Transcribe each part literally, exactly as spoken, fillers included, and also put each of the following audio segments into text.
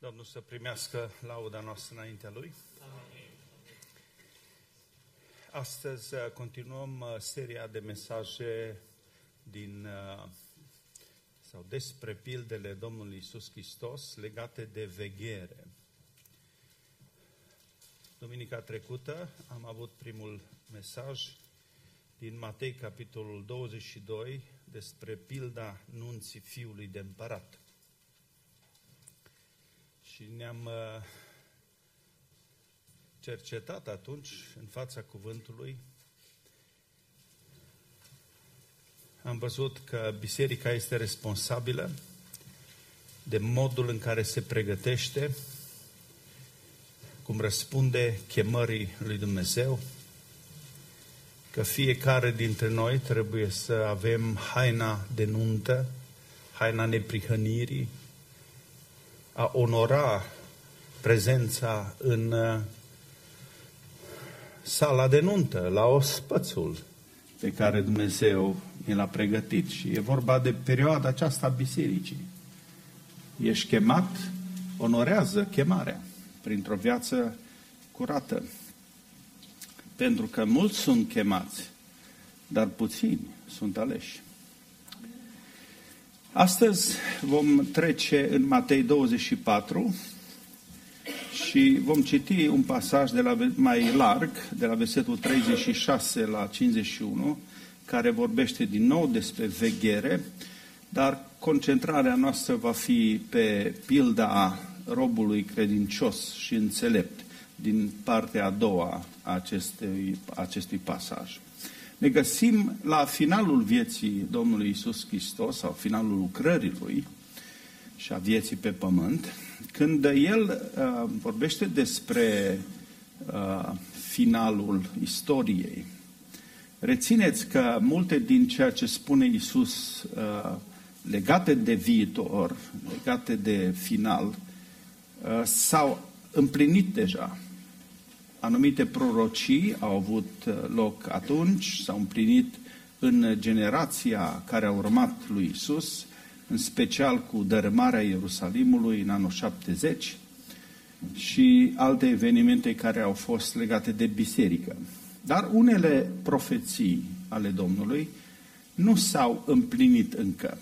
Domnul să primească lauda noastră înaintea Lui. Amin. Astăzi continuăm seria de mesaje din, sau despre pildele Domnului Iisus Hristos legate de veghere. Duminica trecută am avut primul mesaj din Matei, capitolul douăzeci și doi, despre pilda nunții fiului de împărat. Și ne-am cercetat atunci în fața cuvântului. Am văzut că biserica este responsabilă de modul în care se pregătește, cum răspunde chemării lui Dumnezeu, că fiecare dintre noi trebuie să avem haina de nuntă, haina neprihănirii, a onora prezența în sala de nuntă, la ospățul pe care Dumnezeu ne l-a pregătit. Și e vorba de perioada aceasta a bisericii. Ești chemat, onorează chemarea printr-o viață curată. Pentru că mulți sunt chemați, dar puțini sunt aleși. Astăzi vom trece în Matei douăzeci și patru și vom citi un pasaj de la, mai larg, de la versetul treizeci și șase la cincizeci și unu, care vorbește din nou despre veghere, dar concentrarea noastră va fi pe pilda robului credincios și înțelept din partea a doua a acestui, acestui pasaj. Ne găsim la finalul vieții Domnului Iisus Hristos, sau finalul lucrării Lui și a vieții pe pământ, când El uh, vorbește despre uh, finalul istoriei. Rețineți că multe din ceea ce spune Iisus uh, legate de viitor, legate de final, uh, s-au împlinit deja. Anumite prorocii au avut loc atunci, s-au împlinit în generația care a urmat lui Iisus, în special cu dărâmarea Ierusalimului în anul șaptezeci și alte evenimente care au fost legate de biserică. Dar unele profeții ale Domnului nu s-au împlinit încă.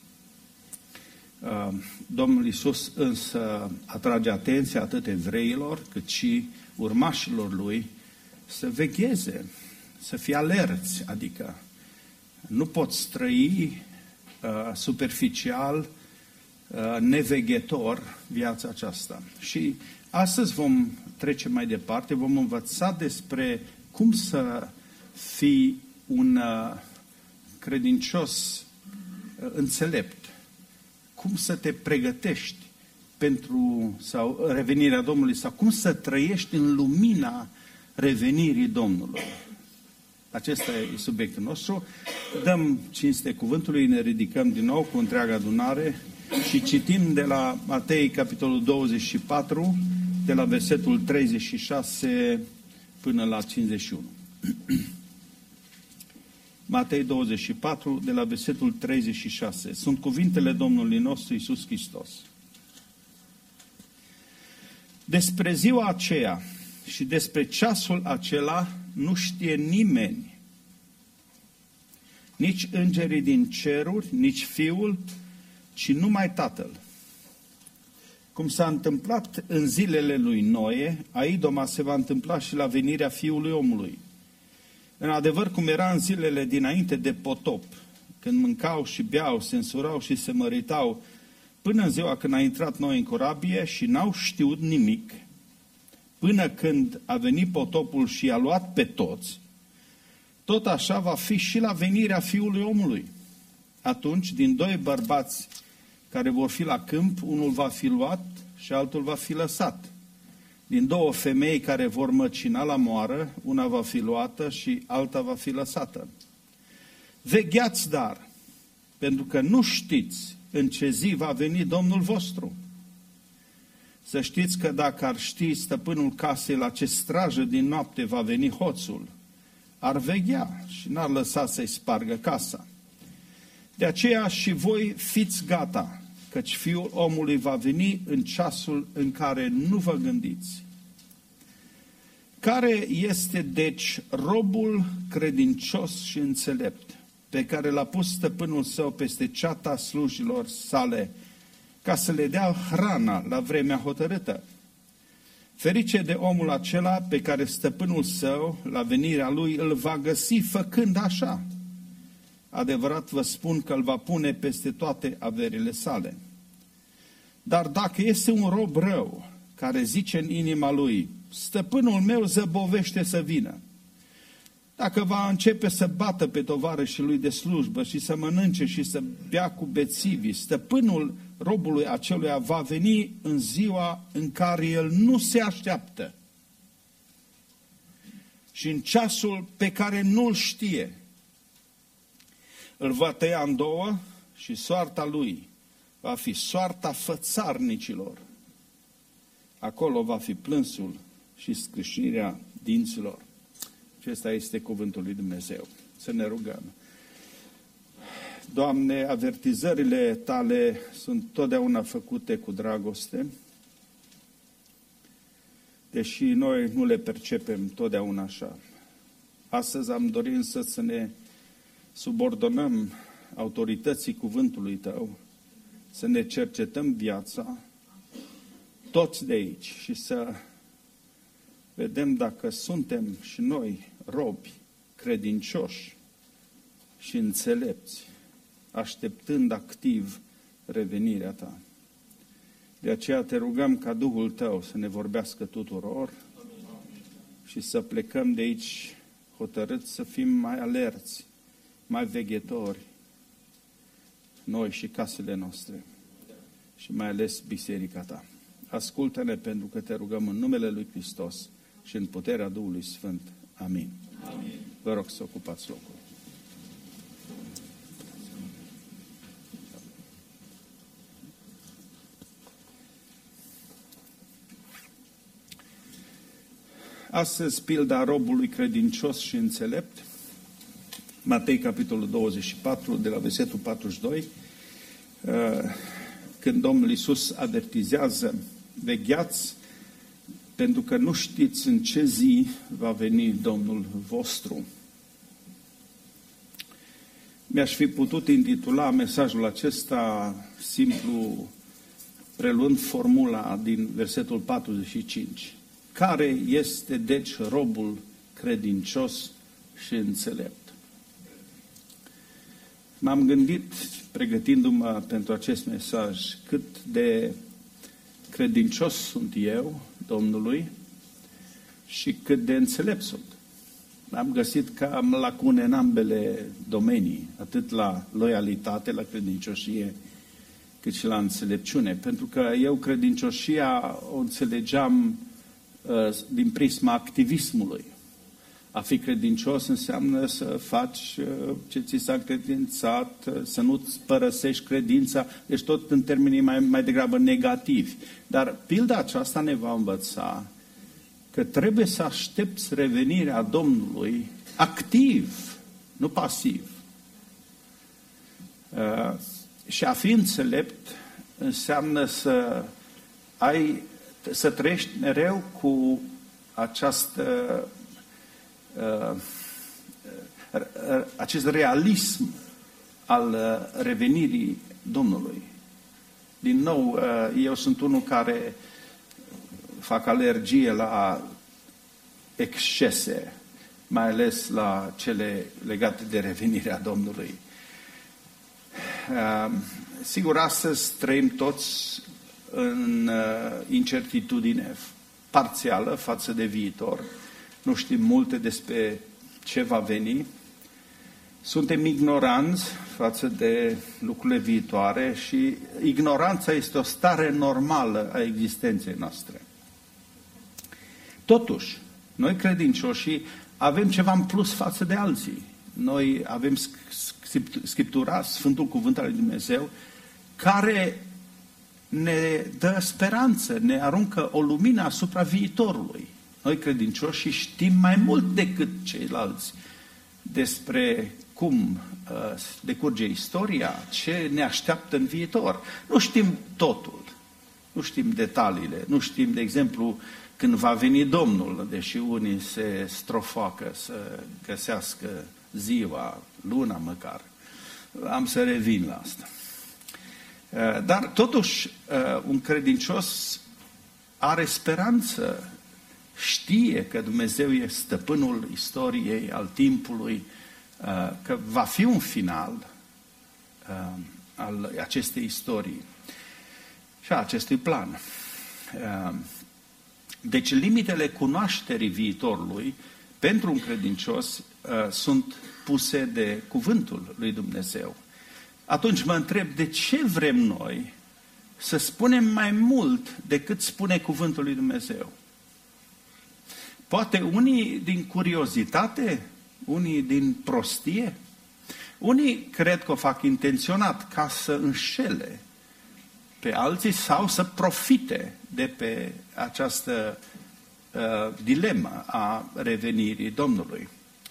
Domnul Iisus însă atrage atenția atât evreilor cât și urmașilor Lui să vegheze, să fie alerți, adică nu poți trăi uh, superficial, uh, neveghetor viața aceasta. Și astăzi vom trece mai departe, vom învăța despre cum să fii un uh, credincios uh, înțelept, cum să te pregătești pentru sau revenirea Domnului, sau cum să trăiești în lumina revenirii Domnului. Acesta e subiectul nostru. Dăm cinste cuvântului, ne ridicăm din nou cu întreaga adunare și citim de la Matei, capitolul douăzeci și patru, de la versetul treizeci și șase până la cincizeci și unu. Matei douăzeci și patru, de la versetul treizeci și șase. Sunt cuvintele Domnului nostru Iisus Hristos. Despre ziua aceea și despre ceasul acela nu știe nimeni, nici îngerii din ceruri, nici Fiul, ci numai Tatăl. Cum s-a întâmplat în zilele lui Noe, aidoma se va întâmpla și la venirea Fiului omului. În adevăr, cum era în zilele dinainte de potop, când mâncau și beau, se însurau și se măritau, până în ziua când a intrat Noe în corabie și n-au știut nimic, până când a venit potopul și i-a luat pe toți, tot așa va fi și la venirea Fiului omului. Atunci, din doi bărbați care vor fi la câmp, unul va fi luat și altul va fi lăsat. Din două femei care vor măcina la moară, una va fi luată și alta va fi lăsată. Vegheați dar, pentru că nu știți în ce zi va veni Domnul vostru. Să știți că dacă ar ști stăpânul casei la ce strajă din noapte va veni hoțul, ar veghea și n-ar lăsa să-i spargă casa. De aceea și voi fiți gata, căci Fiul omului va veni în ceasul în care nu vă gândiți. Care este, deci, robul credincios și înțelept, pe care l-a pus stăpânul său peste ceata slujilor sale, ca să le dea hrana la vremea hotărâtă? Ferice de omul acela pe care stăpânul său, la venirea lui, îl va găsi făcând așa. Adevărat vă spun că îl va pune peste toate averile sale. Dar dacă este un rob rău, care zice în inima lui, stăpânul meu zăbovește să vină, dacă va începe să bată pe tovarășii lui de slujbă și să mănânce și să bea cu bețivii, stăpânul robului aceluia va veni în ziua în care el nu se așteaptă și în ceasul pe care nu-l știe. Îl va tăia în două și soarta lui va fi soarta fățarnicilor. Acolo va fi plânsul și scrâșnirea dinților. Acesta este cuvântul lui Dumnezeu. Să ne rugăm. Doamne, avertizările Tale sunt totdeauna făcute cu dragoste, deși noi nu le percepem totdeauna așa. Astăzi am dorit însă să ne subordonăm autorității cuvântului Tău, să ne cercetăm viața, toți de aici, și să vedem dacă suntem și noi robi, credincioși și înțelepți, așteptând activ revenirea Ta. De aceea te rugăm ca Duhul Tău să ne vorbească tuturor și să plecăm de aici hotărâți să fim mai alerți, mai veghetori, noi și casele noastre și mai ales biserica Ta. Ascultă-ne pentru că te rugăm în numele Lui Hristos și în puterea Duhului Sfânt. Amin. Amin. Vă rog să ocupați locul. Astăzi, pilda robului credincios și înțelept, Matei, capitolul douăzeci și patru, de la versetul patruzeci și doi, când Domnul Iisus avertizează, vegheați, pentru că nu știți în ce zi va veni Domnul vostru. Mi-aș fi putut intitula mesajul acesta simplu, preluând formula din versetul patruzeci și cinci. Care este, deci, robul credincios și înțelept? M-am gândit, pregătindu-mă pentru acest mesaj, cât de credincios sunt eu Domnului și cât de înțelept sunt. Am găsit că am lacune în ambele domenii, atât la loialitate, la credincioșie, cât și la înțelepciune. Pentru că eu credincioșia o înțelegeam uh, din prisma activismului. A fi credincios înseamnă să faci uh, ce ți s-a încredințat, uh, să nu-ți părăsești credința, deci tot în termenii mai, mai degrabă negativi. Dar pilda aceasta ne va învăța că trebuie să aștepți revenirea Domnului activ, nu pasiv. Uh, și a fi înțelept înseamnă să ai, să trăiești mereu cu această, uh, uh, acest realism al uh, revenirii Domnului. Din nou, uh, eu sunt unul care fac alergie la excese, mai ales la cele legate de revenirea Domnului. Uh, sigur, astăzi trăim toți în uh, incertitudine parțială față de viitor. Nu știm multe despre ce va veni. Suntem ignoranți față de lucrurile viitoare și ignoranța este o stare normală a existenței noastre. Totuși, noi credincioșii avem ceva în plus față de alții. Noi avem Scriptura, Sfântul Cuvânt al lui Dumnezeu, care ne dă speranță, ne aruncă o lumină asupra viitorului. Noi credincioșii știm mai mult decât ceilalți despre cum uh, decurge istoria, ce ne așteaptă în viitor. Nu știm totul, nu știm detaliile, nu știm, de exemplu, când va veni Domnul, deși unii se strofoacă să găsească ziua, luna măcar. Am să revin la asta. Uh, dar totuși, uh, un credincios are speranță, știe că Dumnezeu e stăpânul istoriei, al timpului, că va fi un final al acestei istorii și a acestui plan. Deci limitele cunoașterii viitorului pentru un credincios sunt puse de cuvântul lui Dumnezeu. Atunci mă întreb, de ce vrem noi să spunem mai mult decât spune cuvântul lui Dumnezeu? Poate unii din curiozitate, unii din prostie, unii cred că o fac intenționat ca să înșele pe alții sau să profite de pe această uh, dilemă a revenirii Domnului.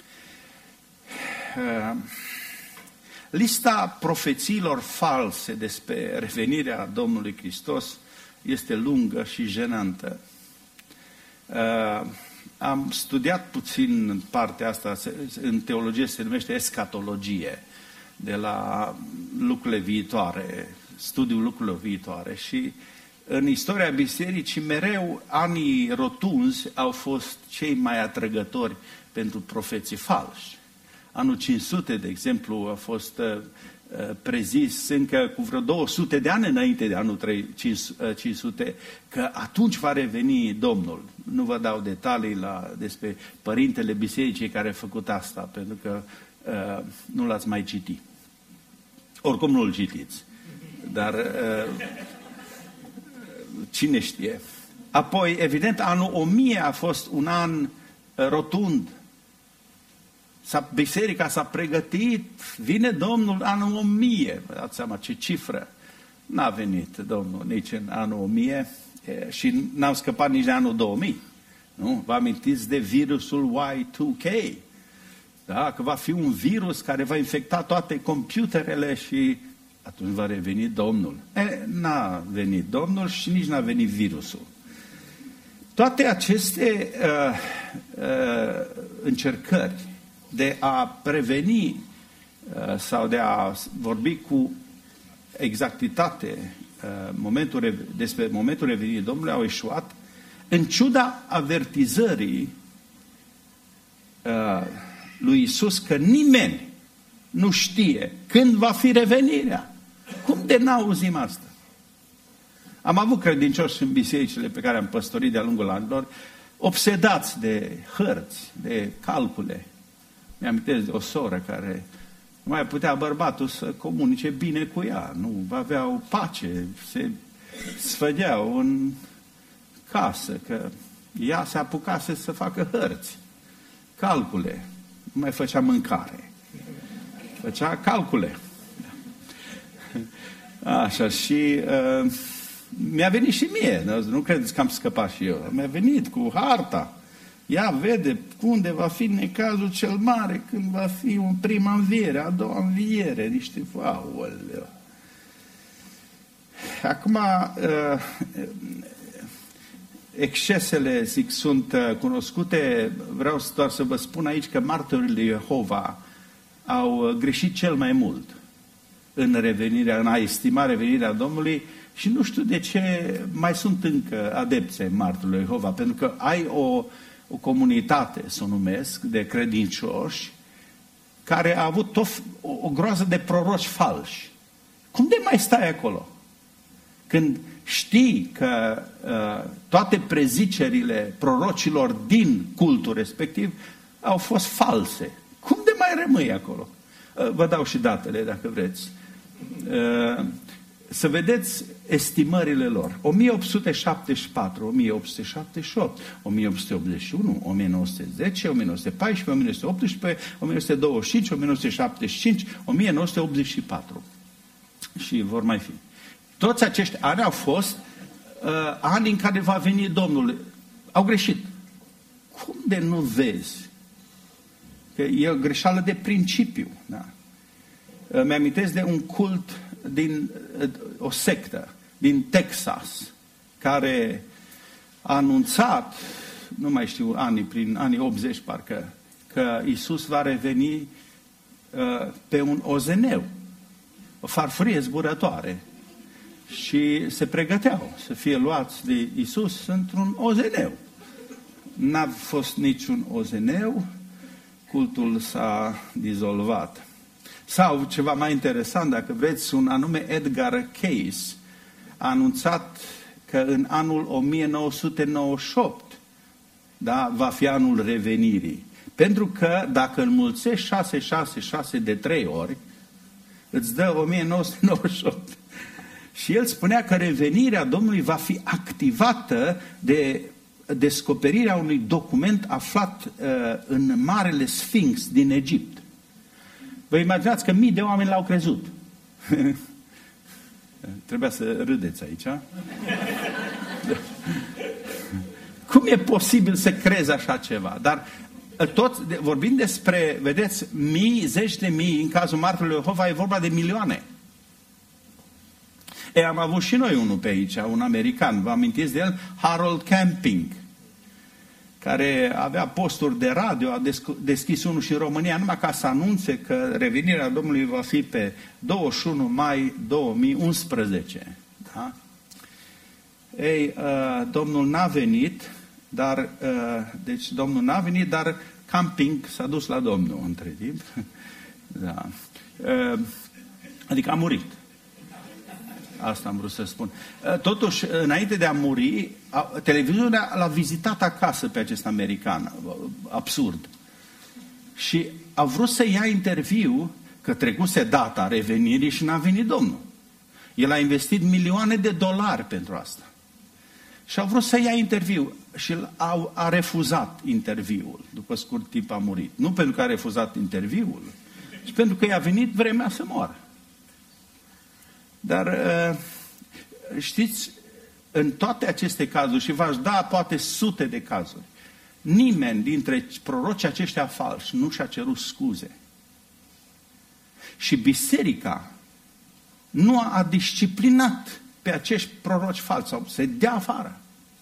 Uh, lista profețiilor false despre revenirea Domnului Hristos este lungă și jenantă. Uh, Am studiat puțin partea asta, în teologie se numește escatologie, de la lucrurile viitoare, studiul lucrurilor viitoare. Și în istoria bisericii mereu anii rotunzi au fost cei mai atrăgători pentru profeții falși. Anul cinci sute, de exemplu, a fost uh, prezis încă cu vreo două sute de ani înainte de anul cinci sute, că atunci va reveni Domnul. Nu vă dau detalii la, despre părintele bisericii care a făcut asta, pentru că uh, nu l-ați mai citit. Oricum nu-l citiți. Dar uh, cine știe. Apoi, evident, anul o mie a fost un an rotund. S-a, biserica s-a pregătit, vine Domnul anul o mie. Vă dați seama ce cifră. N-a venit Domnul nici în anul o mie e, și n-am scăpat nici de anul două mii. Nu? Vă amintiți de virusul Y doi K? Da? Că va fi un virus care va infecta toate computerele și atunci va reveni Domnul. E, n-a venit Domnul și nici n-a venit virusul. Toate aceste uh, uh, încercări de a preveni uh, sau de a vorbi cu exactitate uh, momentul, despre momentul revenirii Domnului au eșuat, în ciuda avertizării uh, lui Iisus că nimeni nu știe când va fi revenirea. Cum de n-auzim asta? Am avut credincioși în bisericile pe care am păstorit de-a lungul anilor, obsedați de hărți, de calcule. Mi-amintesc de o soră care nu mai putea bărbatul să comunice bine cu ea, nu aveau pace, se sfădeau în casă, că ea se apucase să facă hărți, calcule, nu mai făcea mâncare, făcea calcule. Așa, și uh, mi-a venit și mie, nu credeți că am scăpat și eu, mi-a venit cu harta. Ea vede unde va fi necazul cel mare, când va fi un prima înviere, a doua înviere, niște aoleu. Acum, excesele, zic, sunt cunoscute. Vreau doar să vă spun aici că martorii lui Jehova au greșit cel mai mult în revenirea, în a estima revenirea Domnului și nu știu de ce mai sunt încă adepți martorii lui Jehova, pentru că ai o o comunitate, să o numesc, de credincioși, care a avut tot, o, o groază de proroci falși. Cum de mai stai acolo? Când știi că uh, toate prezicerile prorocilor din cultul respectiv au fost false. Cum de mai rămâi acolo? Uh, vă dau și datele, dacă vreți. Uh, să vedeți estimările lor. o mie opt sute șaptezeci și patru, o mie opt sute șaptezeci și opt, o mie opt sute optzeci și unu, o mie nouă sute zece, o mie nouă sute paisprezece, o mie nouă sute optsprezece, o mie nouă sute douăzeci și cinci, o mie nouă sute șaptezeci și cinci, o mie nouă sute optzeci și patru. Și vor mai fi. Toți acești ani au fost uh, ani în care va veni Domnul. Au greșit. Cum de nu vezi Că e o greșeală de principiu. Da? Mi-amintesc de un cult din o sectă din Texas care a anunțat, nu mai știu anii, prin anii optzeci parcă, că Iisus va reveni uh, pe un ozeneu, o farfurie zburătoare. Și se pregăteau să fie luați de Iisus într-un ozeneu. N-a fost niciun ozeneu, cultul s-a dizolvat. Sau, ceva mai interesant, dacă vreți, un anume Edgar Cayce a anunțat că în anul o mie nouă sute nouăzeci și opt, da, va fi anul revenirii. Pentru că dacă înmulțești șase șase șase de trei ori, îți dă o mie nouă sute nouăzeci și opt. Și el spunea că revenirea Domnului va fi activată de descoperirea unui document aflat uh, în Marele Sfinx din Egipt. Vă imaginați că mii de oameni l-au crezut. Trebuia să râdeți aici. Cum e posibil să crezi așa ceva? Dar tot, vorbind despre, vedeți, mii, zeci de mii, în cazul martorului Jehova e vorba de milioane. E, am avut și noi unul pe aici, un american, vă amintiți de el? Harold Camping, care avea posturi de radio, a deschis unul și în România, numai ca să anunțe că revenirea Domnului va fi pe douăzeci și unu mai două mii unsprezece. Da? Ei, uh, Domnul n-a venit, dar, uh, deci Domnul n-a venit, dar Camping s-a dus la Domnul între timp. Da. Uh, adică a murit. Asta am vrut să spun. Totuși, înainte de a muri, televiziunea l-a vizitat acasă pe acest american. Absurd. Și a vrut să ia interviu, că trecuse data revenirii și n-a venit Domnul. El a investit milioane de dolari pentru asta. Și a vrut să ia interviu și a, a refuzat interviul. După scurt timp a murit. Nu pentru că a refuzat interviul, ci pentru că i-a venit vremea să moară. Dar știți, în toate aceste cazuri, și v-aș da poate sute de cazuri, nimeni dintre prorocii aceștia falși nu și-a cerut scuze. Și biserica nu a disciplinat pe acești proroci falși, sau se dea afară.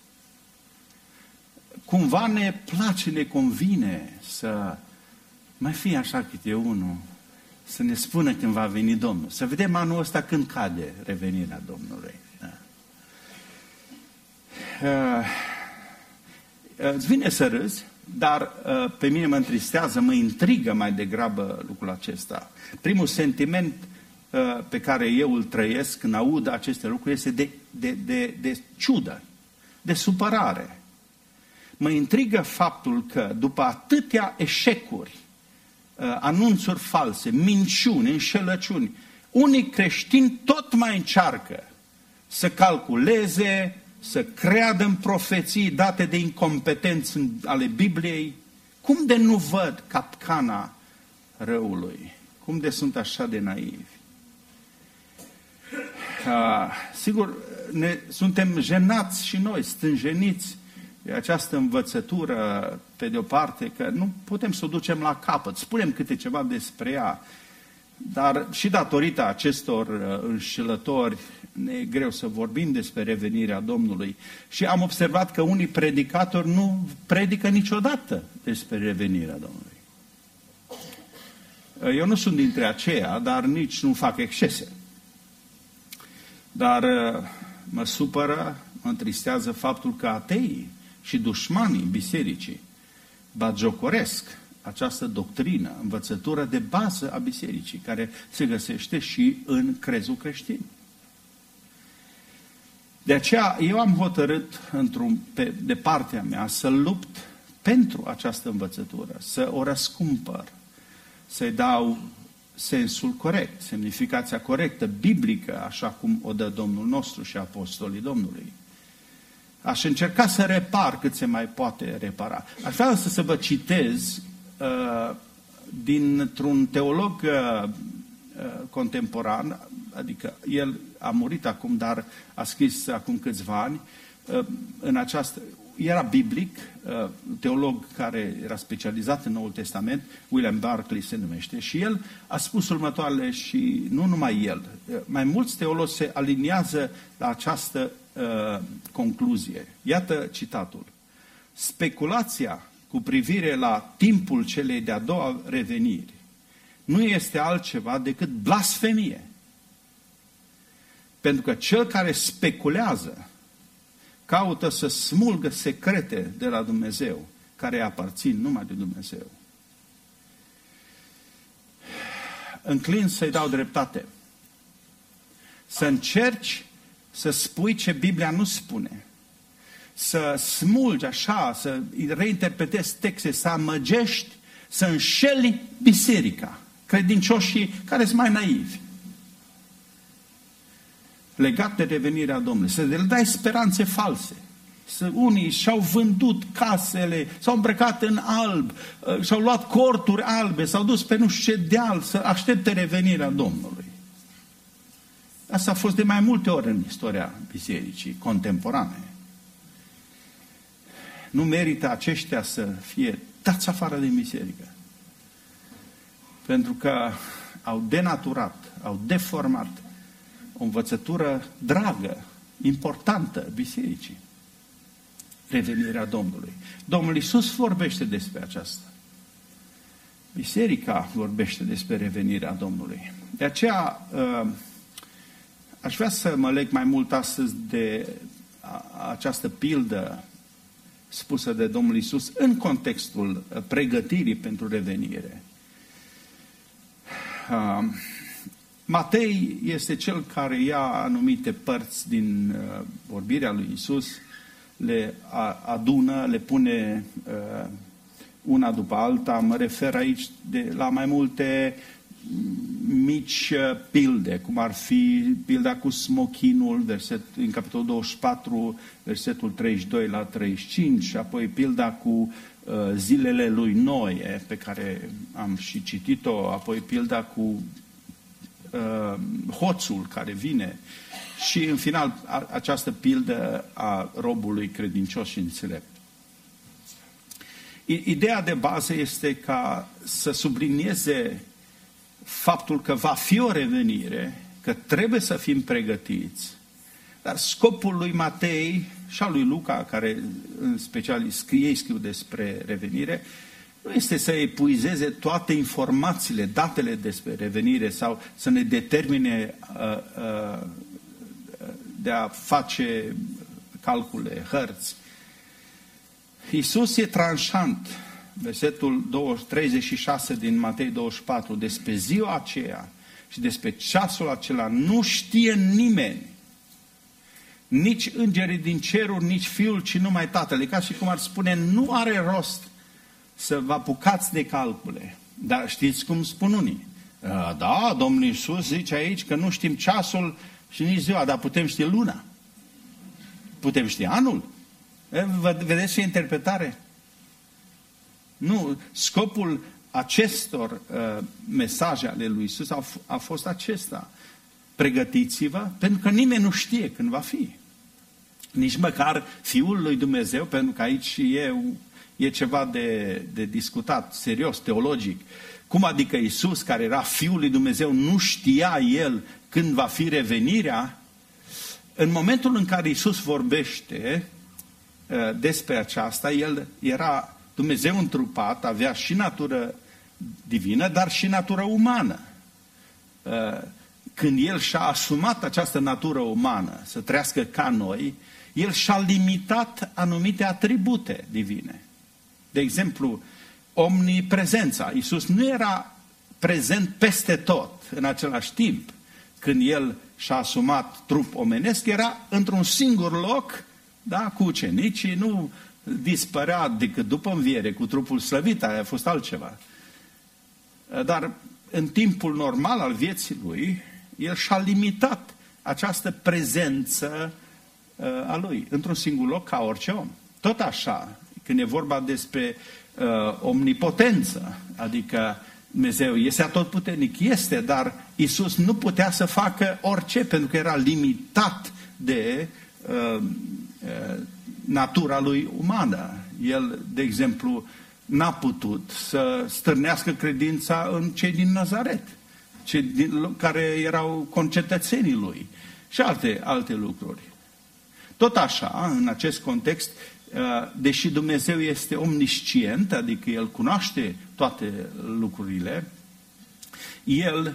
Cumva ne place, ne convine să mai fie așa câte unul, să ne spună când va veni Domnul. Să vedem anul ăsta când cade revenirea Domnului. Da. Uh, îți vine să râzi, dar uh, pe mine mă întristează, mă intrigă mai degrabă lucrul acesta. Primul sentiment uh, pe care eu îl trăiesc când aud aceste lucruri este de, de, de, de ciudă, de supărare. Mă intrigă faptul că după atâtea eșecuri, anunțuri false, minciuni, înșelăciuni, unii creștini tot mai încearcă să calculeze, să creadă în profeții date de incompetenți ale Bibliei. Cum de nu văd capcana răului? Cum de sunt așa de naivi? Uh, sigur, ne, suntem jenați și noi, stânjeniți de această învățătură, pe de o parte, că nu putem să o ducem la capăt. Spunem câte ceva despre ea, dar și datorită acestor înșelători ne e greu să vorbim despre revenirea Domnului. Și am observat că unii predicatori nu predică niciodată despre revenirea Domnului. Eu nu sunt dintre aceia, dar nici nu fac excese. Dar mă supără, mă întristează faptul că ateii și dușmanii bisericii batjocoresc această doctrină, învățătură de bază a bisericii, care se găsește și în crezul creștin. De aceea eu am hotărât într-un, pe, de partea mea să lupt pentru această învățătură, să o răscumpăr, să-i dau sensul corect, semnificația corectă, biblică, așa cum o dă Domnul nostru și apostolii Domnului. Aș încerca să repar cât se mai poate repara. Aș vrea să, să vă citez uh, dintr-un teolog uh, contemporan, adică el a murit acum, dar a scris acum câțiva ani, uh, în această, era biblic, teolog care era specializat în Noul Testament, William Barclay se numește, și el a spus următoarele, și nu numai el, mai mulți teologi se aliniază la această uh, concluzie. Iată citatul. Speculația cu privire la timpul celei de-a doua reveniri nu este altceva decât blasfemie. Pentru că cel care speculează caută să smulgă secrete de la Dumnezeu, care aparțin numai de Dumnezeu. Înclin să-i dau dreptate. Să încerci să spui ce Biblia nu spune. Să smulgi așa, să reinterpretezi texte, să amăgești, să înșeli biserica, credincioșii care sunt mai naivi, legat de revenirea Domnului, să le dai speranțe false. Să unii și-au vândut casele, s-au îmbrăcat în alb, și-au luat corturi albe, s-au dus pe nu știu ce deal să aștepte revenirea Domnului. Asta a fost de mai multe ori în istoria bisericii contemporane. Nu merită aceștia să fie dați afară din biserică. Pentru că au denaturat, au deformat o învățătură dragă, importantă bisericii. Revenirea Domnului. Domnul Iisus vorbește despre aceasta. Biserica vorbește despre revenirea Domnului. De aceea aș vrea să mă leg mai mult astăzi de această pildă spusă de Domnul Iisus în contextul pregătirii pentru revenire. Matei este cel care ia anumite părți din uh, vorbirea lui Iisus, le adună, le pune uh, una după alta. Mă refer aici de, la mai multe mici uh, pilde, cum ar fi pilda cu smochinul, verset, în capitolul douăzeci și patru, versetul treizeci și doi la treizeci și cinci, și apoi pilda cu uh, zilele lui Noe, pe care am și citit-o, apoi pilda cu hoțul care vine și în final această pildă a robului credincios și înțelept. Ideea de bază este ca să sublinieze faptul că va fi o revenire, că trebuie să fim pregătiți, dar scopul lui Matei și al lui Luca, care în special scrie, scriu despre revenire, nu este să epuizeze toate informațiile, datele despre revenire sau să ne determine uh, uh, de a face calcule, hărți. Iisus e tranșant, versetul treizeci și șase din Matei douăzeci și patru, despre ziua aceea și despre ceasul acela nu știe nimeni, nici îngerii din ceruri, nici Fiul, ci numai Tatăl. Ca și cum ar spune, nu are rost să vă apucați de calcule. Dar știți cum spun unii? Da, Domnul Iisus zice aici că nu știm ceasul și nici ziua, dar putem ști luna. Putem ști anul. Vedeți ce interpretare? Nu, scopul acestor uh, mesaje ale lui Iisus a, a fost acesta. Pregătiți-vă, pentru că nimeni nu știe când va fi. Nici măcar Fiul lui Dumnezeu, pentru că aici e E ceva de, de discutat, serios, teologic. Cum adică Iisus, care era Fiul lui Dumnezeu, nu știa El când va fi revenirea? În momentul în care Iisus vorbește uh, despre aceasta, El era Dumnezeu întrupat, avea și natură divină, dar și natură umană. Uh, când El și-a asumat această natură umană, să trăiască ca noi, El și-a limitat anumite atribute divine. De exemplu, omniprezența. Iisus nu era prezent peste tot în același timp. Când El și-a asumat trup omenesc, era într-un singur loc, da, cu ucenicii, nu dispărea decât după înviere, cu trupul slăvit, aia a fost altceva. Dar în timpul normal al vieții Lui, El și-a limitat această prezență a Lui, într-un singur loc, ca orice om. Tot așa, când e vorba despre uh, omnipotență, adică Dumnezeu este atotputernic, este, dar Iisus nu putea să facă orice, pentru că era limitat de uh, uh, natura lui umană. El, de exemplu, n-a putut să stârnească credința în cei din Nazaret, cei din, care erau concetățenii lui și alte, alte lucruri. Tot așa, în acest context, deși Dumnezeu este omniscient, adică El cunoaște toate lucrurile, El,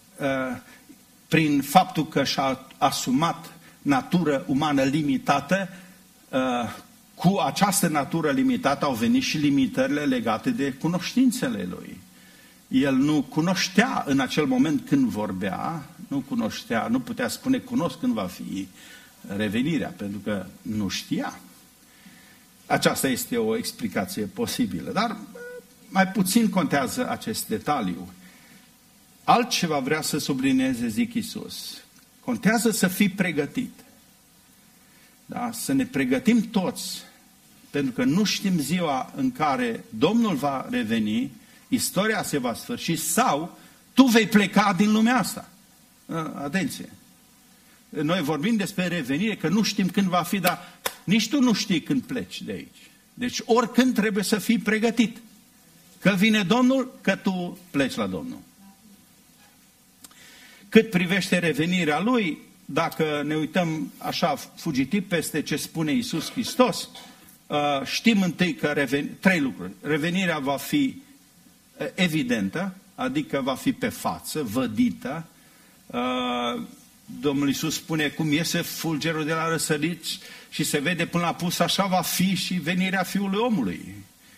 prin faptul că și-a asumat natură umană limitată, cu această natură limitată au venit și limitările legate de cunoștințele Lui. El nu cunoștea în acel moment când vorbea, nu cunoștea, nu putea spune cunosc când va fi revenirea, pentru că nu știa. Aceasta este o explicație posibilă, dar mai puțin contează acest detaliu. Altceva vrea să sublinieze, zic Iisus. Contează să fii pregătit. Da? Să ne pregătim toți, pentru că nu știm ziua în care Domnul va reveni, istoria se va sfârși sau tu vei pleca din lumea asta. Atenție! Noi vorbim despre revenire, că nu știm când va fi, dar nici tu nu știi când pleci de aici. Deci oricând trebuie să fii pregătit. Că vine Domnul, că tu pleci la Domnul. Cât privește revenirea Lui, dacă ne uităm așa fugitiv peste ce spune Iisus Hristos, știm întâi că reveni, trei lucruri. Revenirea va fi evidentă, adică va fi pe față, vădită. Domnul Iisus spune cum iese fulgerul de la răsărit și se vede până la pus, așa va fi și venirea Fiului Omului.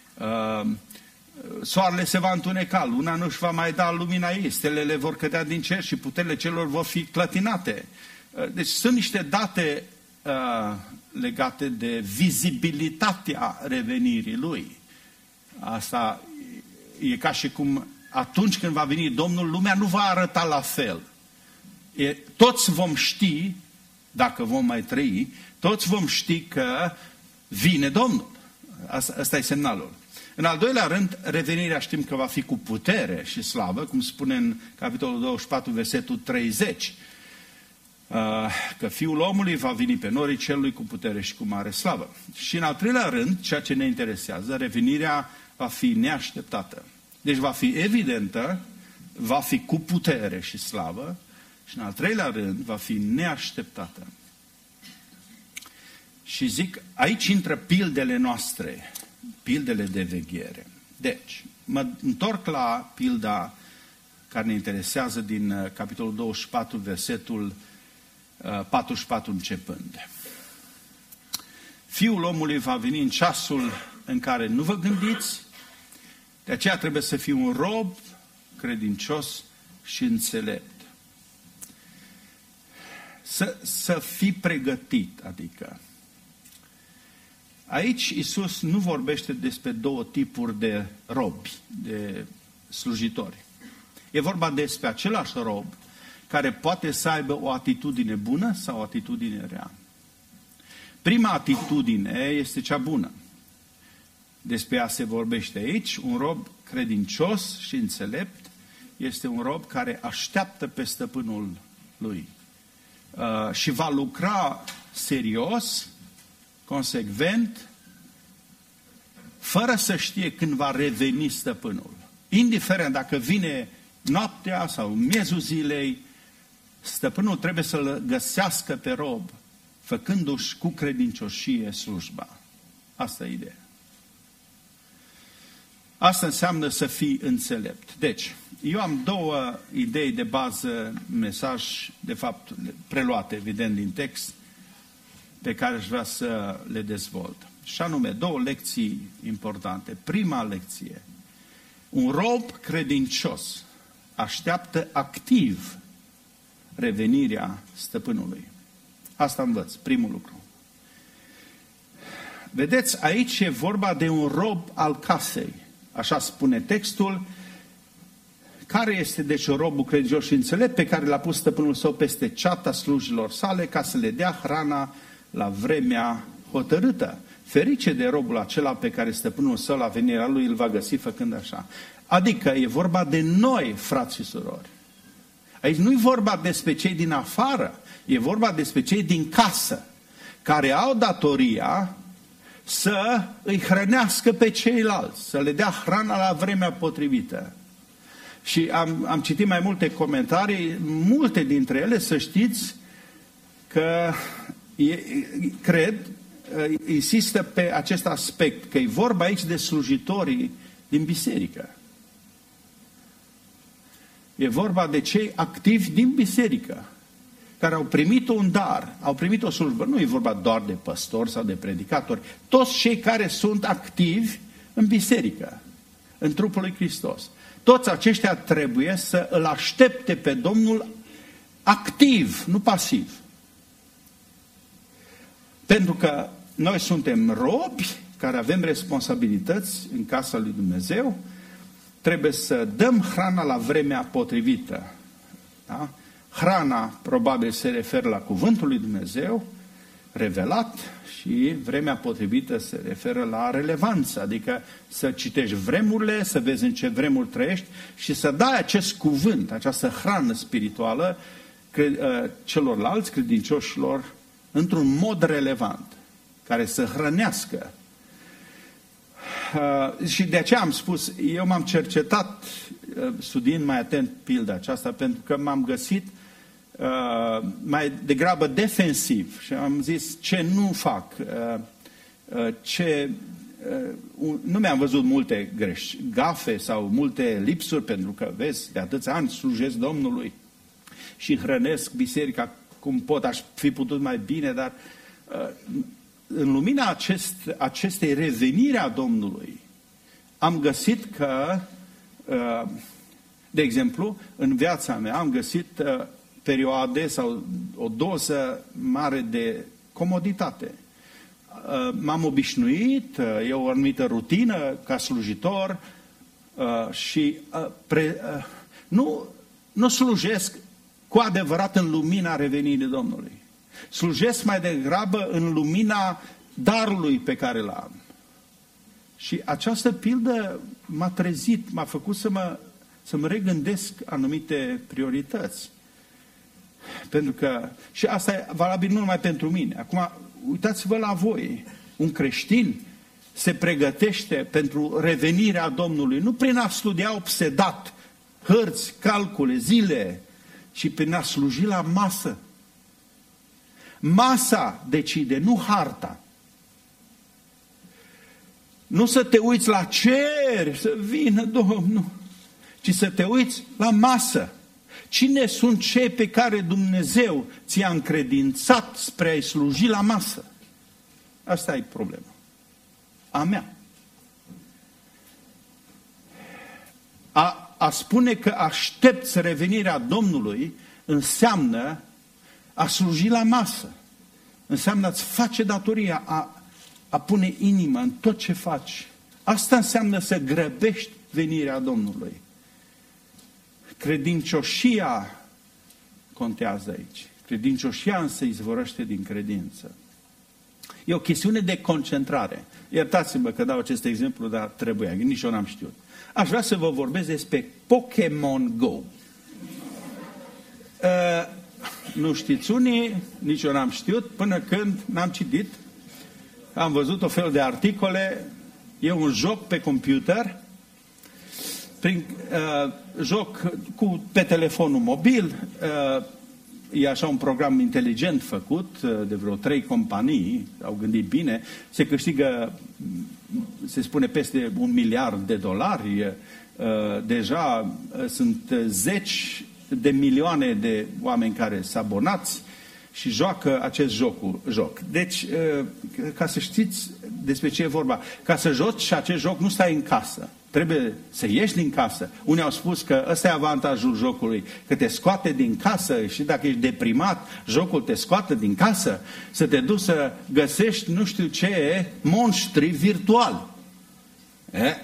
Soarele se va întuneca, luna nu își va mai da lumina ei, stelele vor cădea din cer și puterile celor vor fi clătinate. Deci sunt niște date uh, legate de vizibilitatea revenirii Lui. Asta e ca și cum atunci când va veni Domnul, lumea nu va arăta la fel. E, toți vom ști, dacă vom mai trăi, toți vom ști că vine Domnul. Asta, asta e semnalul. În al doilea rând, revenirea știm că va fi cu putere și slavă, cum spune în capitolul douăzeci și patru, versetul treizeci, că Fiul omului va veni pe norii cerului cu putere și cu mare slavă. Și în al treilea rând, ceea ce ne interesează, revenirea va fi neașteptată. Deci va fi evidentă, va fi cu putere și slavă și în al treilea rând va fi neașteptată. Și zic, aici intră pildele noastre, pildele de veghere. Deci, mă întorc la pilda care ne interesează din capitolul douăzeci și patru, versetul patruzeci și patru începând. Fiul omului va veni în ceasul în care nu vă gândiți, de aceea trebuie să fii un rob credincios și înțelept. Să, să fii pregătit, adică. Aici Iisus nu vorbește despre două tipuri de robi, de slujitori. E vorba despre același rob care poate să aibă o atitudine bună sau o atitudine rea. Prima atitudine este cea bună. Despre ea se vorbește aici. Un rob credincios și înțelept este un rob care așteaptă pe stăpânul lui uh, și va lucra serios, consecvent, fără să știe când va reveni stăpânul. Indiferent dacă vine noaptea sau miezul zilei, stăpânul trebuie să-l găsească pe rob, făcându-și cu credincioșie slujba. Asta e ideea. Asta înseamnă să fii înțelept. Deci, eu am două idei de bază, mesaj, de fapt, preluate, evident, din text, pe care aș vrea să le dezvolt. Și anume, două lecții importante. Prima lecție, un rob credincios așteaptă activ revenirea stăpânului. Asta învăț, primul lucru. Vedeți, aici e vorba de un rob al casei. Așa spune textul. Care este deci robul credincios și înțelept pe care l-a pus stăpânul său peste ceata slujilor sale ca să le dea hrana la vremea hotărâtă? Ferice de robul acela pe care stăpânul său la venirea lui îl va găsi făcând așa. Adică e vorba de noi, frați și surori. Aici nu e vorba despre cei din afară, e vorba despre cei din casă, care au datoria să îi hrănească pe ceilalți, să le dea hrana la vremea potrivită. Și am, am citit mai multe comentarii, multe dintre ele, să știți că e, cred, insistă pe acest aspect, că e vorba aici de slujitorii din biserică. E vorba de cei activi din biserică, care au primit un dar, au primit o slujbă. Nu e vorba doar de păstori sau de predicatori. Toți cei care sunt activi în biserică, în trupul lui Hristos. Toți aceștia trebuie să îl aștepte pe Domnul activ, nu pasiv. Pentru că noi suntem robi care avem responsabilități în casa lui Dumnezeu, trebuie să dăm hrana la vremea potrivită. Da? Hrana probabil se referă la cuvântul lui Dumnezeu revelat și vremea potrivită se referă la relevanță, adică să citești vremurile, să vezi în ce vremuri trăiești și să dai acest cuvânt, această hrană spirituală celorlalți credincioșilor într-un mod relevant, care să hrănească. Uh, și de aceea am spus, eu m-am cercetat uh, studiind mai atent pilda aceasta, pentru că m-am găsit uh, mai degrabă defensiv și am zis ce nu fac, uh, uh, ce uh, nu mi-am văzut multe greși, gafe sau multe lipsuri, pentru că vezi, de atâția ani slujesc Domnului și hrănesc biserica cum pot, aș fi putut mai bine, dar uh, în lumina acest, acestei reveniri a Domnului, am găsit că, de exemplu, în viața mea am găsit perioade sau o doză mare de comoditate. M-am obișnuit, e o anumită rutină ca slujitor și pre, nu, nu slujesc cu adevărat în lumina revenirii Domnului. Slujesc mai degrabă în lumina darului pe care l-am. Și această pildă m-a trezit, m-a făcut să mă, să mă regândesc anumite priorități. Pentru că, și asta e valabil nu numai pentru mine. Acum, uitați-vă la voi. Un creștin se pregătește pentru revenirea Domnului, nu prin a studia obsedat hărți, calcule, zile, ci prin a sluji la masă. Masa decide, nu harta. Nu să te uiți la cer, să vină Domnul, ci să te uiți la masă. Cine sunt cei pe care Dumnezeu ți-a încredințat spre a-i sluji la masă? Asta e problema. A mea. A, a spune că aștepți revenirea Domnului înseamnă a sluji la masă. Înseamnă a-ți face datoria, a, a pune inima în tot ce faci. Asta înseamnă să grăbești venirea Domnului. Credincioșia contează aici. Credincioșia însă izvorăște din credință. E o chestiune de concentrare. Iertați-mă că dau acest exemplu, dar trebuia, nici eu n-am știut. Aș vrea să vă vorbesc despre Pokémon Go. Uh, nu știți unii, nici eu n-am știut, până când n-am citit. Am văzut o fel de articole. E un joc pe computer, prin, uh, joc cu, pe telefonul mobil, uh, e așa un program inteligent făcut uh, de vreo trei companii, au gândit bine, se câștigă, se spune, peste un miliard de dolari, uh, deja uh, sunt zeci de milioane de oameni care sunt abonați și joacă acest joc. joc. Deci, uh, ca să știți despre ce e vorba, ca să joci acest joc nu stai în casă. Trebuie să ieși din casă. Unii au spus că ăsta e avantajul jocului, că te scoate din casă și dacă ești deprimat, jocul te scoate din casă, să te duci să găsești nu știu ce monștri virtuali. E?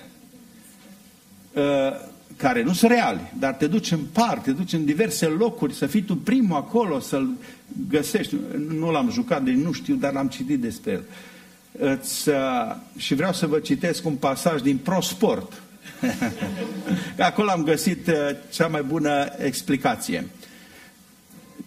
Care nu sunt reali, dar te duci în parc, te duci în diverse locuri, să fii tu primul acolo, să-l găsești. Nu l-am jucat, deci nu știu, dar l-am citit despre el. Îți, uh, și vreau să vă citesc un pasaj din ProSport. Acolo am găsit uh, cea mai bună explicație.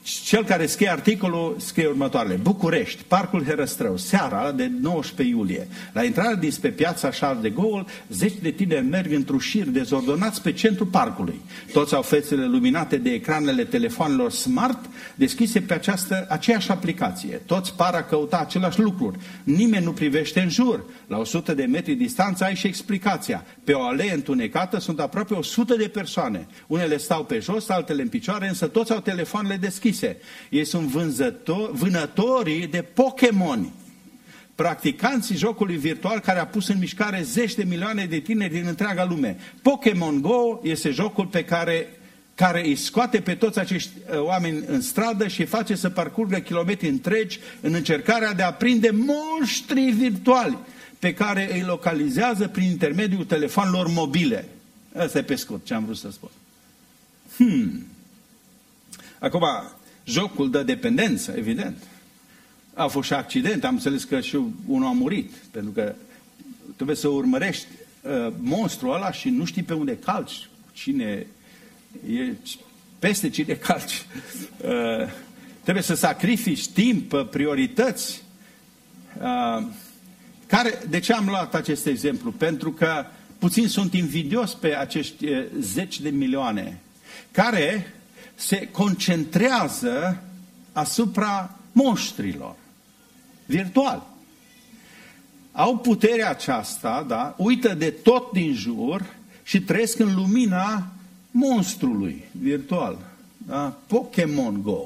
cel care scrie articolul scrie următoarele. București, Parcul Herăstrău, seara de nouăsprezece iulie. La intrarea dinspre piața Charles de Gaulle, zeci de tineri merg într-un șir dezordonați pe centrul parcului. Toți au fețele luminate de ecranele telefonelor smart deschise pe această, aceeași aplicație. Toți par a căuta același lucruri. Nimeni nu privește în jur. La o sută de metri distanță ai și explicația. Pe o alee întunecată sunt aproape o sută de persoane. Unele stau pe jos, altele în picioare, însă toți au telefoanele deschise. Ei sunt vânzători, vânătorii de Pokémon, practicanții jocului virtual care a pus în mișcare zeci de milioane de tineri din întreaga lume. Pokémon Go este jocul pe care, care îi scoate pe toți acești oameni în stradă și îi face să parcurgă kilometri întregi în încercarea de a prinde monștri virtuali pe care îi localizează prin intermediul telefonelor mobile. Asta e pe scurt ce am vrut să spun. Hmm. Acum, jocul dă dependență, evident. A fost și accident, am înțeles că și unul a murit, pentru că trebuie să urmărești uh, monstrul ăla și nu știi pe unde calci, cine e, peste cine calci. Uh, trebuie să sacrifici timp, priorități. Uh, care, de ce am luat acest exemplu? Pentru că puțin sunt invidios pe acești uh, zeci de milioane care se concentrează asupra monștrilor virtuali. Au puterea aceasta, da? Uită de tot din jur și trăiesc în lumina monstrului virtual. Da? Pokémon Go.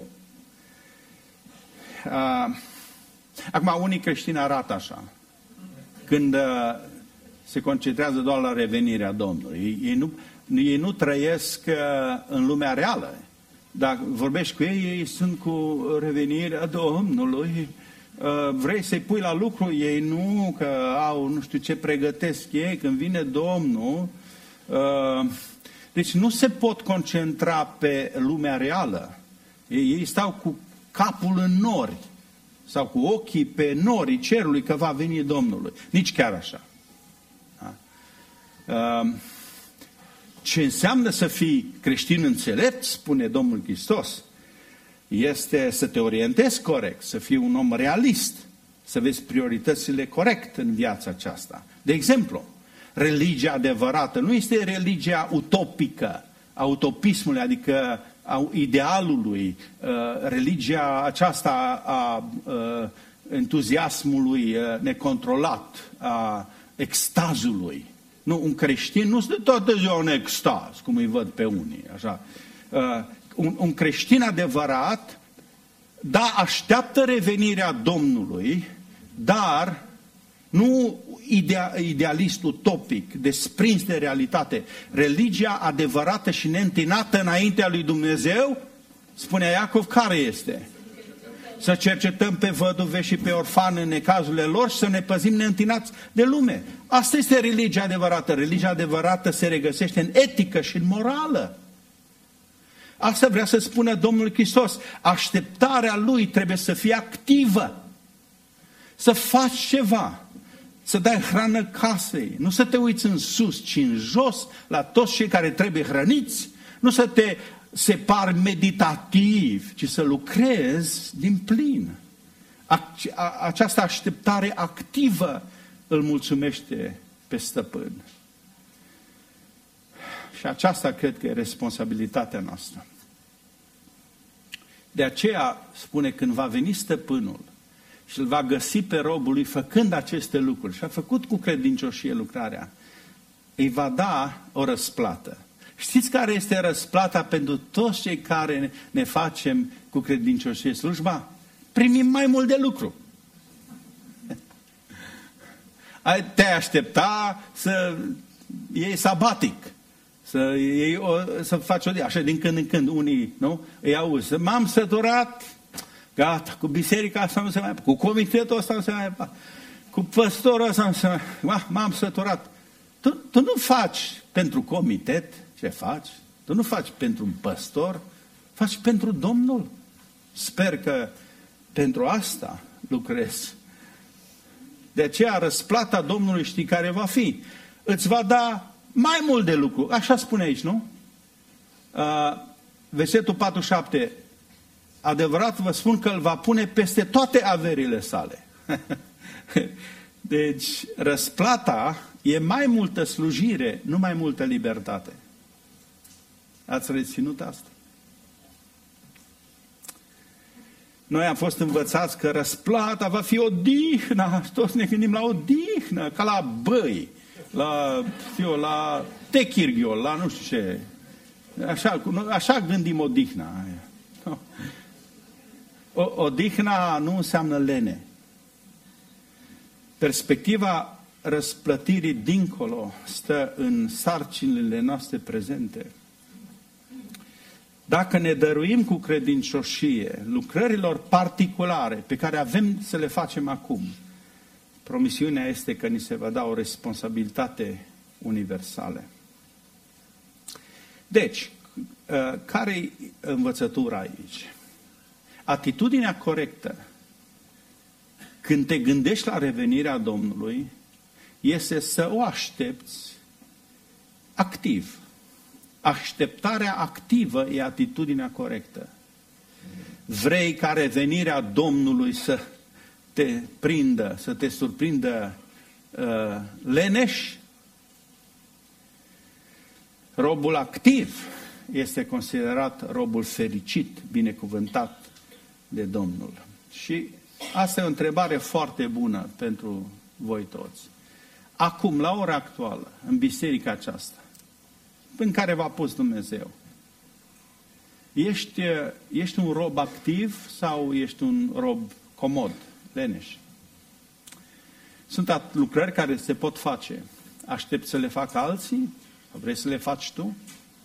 Uh, acum, unii creștini arată așa. Când uh, se concentrează doar la revenirea Domnului. Ei, ei, nu, ei nu trăiesc uh, în lumea reală. Dacă vorbești cu ei, ei sunt cu revenirea Domnului. Vrei să-i pui la lucru, ei nu, că au nu știu ce pregătesc ei când vine Domnul. Deci nu se pot concentra pe lumea reală. Ei, ei stau cu capul în nori sau cu ochii pe norii cerului că va veni Domnului. Nici chiar așa. Da? Ce înseamnă să fii creștin înțelept, spune Domnul Hristos, este să te orientezi corect, să fii un om realist, să vezi prioritățile corect în viața aceasta. De exemplu, religia adevărată nu este religia utopică, a utopismului, adică a idealului, religia aceasta a entuziasmului necontrolat, a extazului. Nu, un creștin nu stă toată ziua în extaz, cum îi văd pe unii. Așa. Uh, un, un creștin adevărat, da, așteaptă revenirea Domnului, dar nu idea, idealist utopic, desprins de realitate. Religia adevărată și neîntinată înaintea lui Dumnezeu, spunea Iacov, care este? Să cercetăm pe văduve și pe orfani în necazurile lor și să ne păzim neîntinați de lume. Asta este religia adevărată. Religia adevărată se regăsește în etică și în morală. Asta vrea să spună Domnul Hristos. Așteptarea Lui trebuie să fie activă. Să faci ceva. Să dai hrană casei. Nu să te uiți în sus, ci în jos la toți cei care trebuie hrăniți. Nu să te separi meditativ, ci să lucrezi din plin. Această așteptare activă îl mulțumește pe stăpân. Și aceasta cred că e responsabilitatea noastră. De aceea spune, când va veni stăpânul și îl va găsi pe robul lui făcând aceste lucruri, și a făcut cu credincioșie lucrarea, îi va da o răsplată. Știți care este răsplata pentru toți cei care ne facem cu credincioșie slujba? Primim mai mult de lucru. Te-ai aștepta să iei sabatic, să, iei o, să faci o zi, așa din când în când unii, nu? Îi auzi, m-am săturat, gata, cu biserica asta nu se mai poate, cu comitetul ăsta nu se mai poate, cu păstorul ăsta nu se mai poate, m-am săturat. Tu, tu nu faci pentru comitet ce faci, tu nu faci pentru un păstor, faci pentru Domnul. Sper că pentru asta lucrezi. De aceea răsplata Domnului știi care va fi? Îți va da mai mult de lucru. Așa spune aici, nu? Uh, versetul patruzeci și șapte. adevărat vă spun că îl va pune peste toate averile sale. Deci, răsplata e mai multă slujire, nu mai multă libertate. Ați reținut asta? Noi am fost învățați că răsplata va fi odihnă, toți ne gândim la odihnă, ca la băi, la, eu, la techirghiol, la nu știu ce. Așa, așa gândim odihna. O, odihna nu înseamnă lene. Perspectiva răsplătirii dincolo stă în sarcinile noastre prezente. Dacă ne dăruim cu credincioșie lucrărilor particulare pe care avem să le facem acum, promisiunea este că ni se va da o responsabilitate universală. Deci, care-i învățătura aici? Atitudinea corectă, când te gândești la revenirea Domnului, este să o aștepți activ. Așteptarea activă e atitudinea corectă. Vrei ca revenirea Domnului să te prindă, să te surprindă uh, leneș? Robul activ este considerat robul fericit, binecuvântat de Domnul. Și asta e o întrebare foarte bună pentru voi toți. Acum, la ora actuală, în biserica aceasta, în care v-a pus Dumnezeu, ești, ești un rob activ sau ești un rob comod, leneș? Sunt lucrări care se pot face. Aștept să le facă alții? Vrei să le faci tu?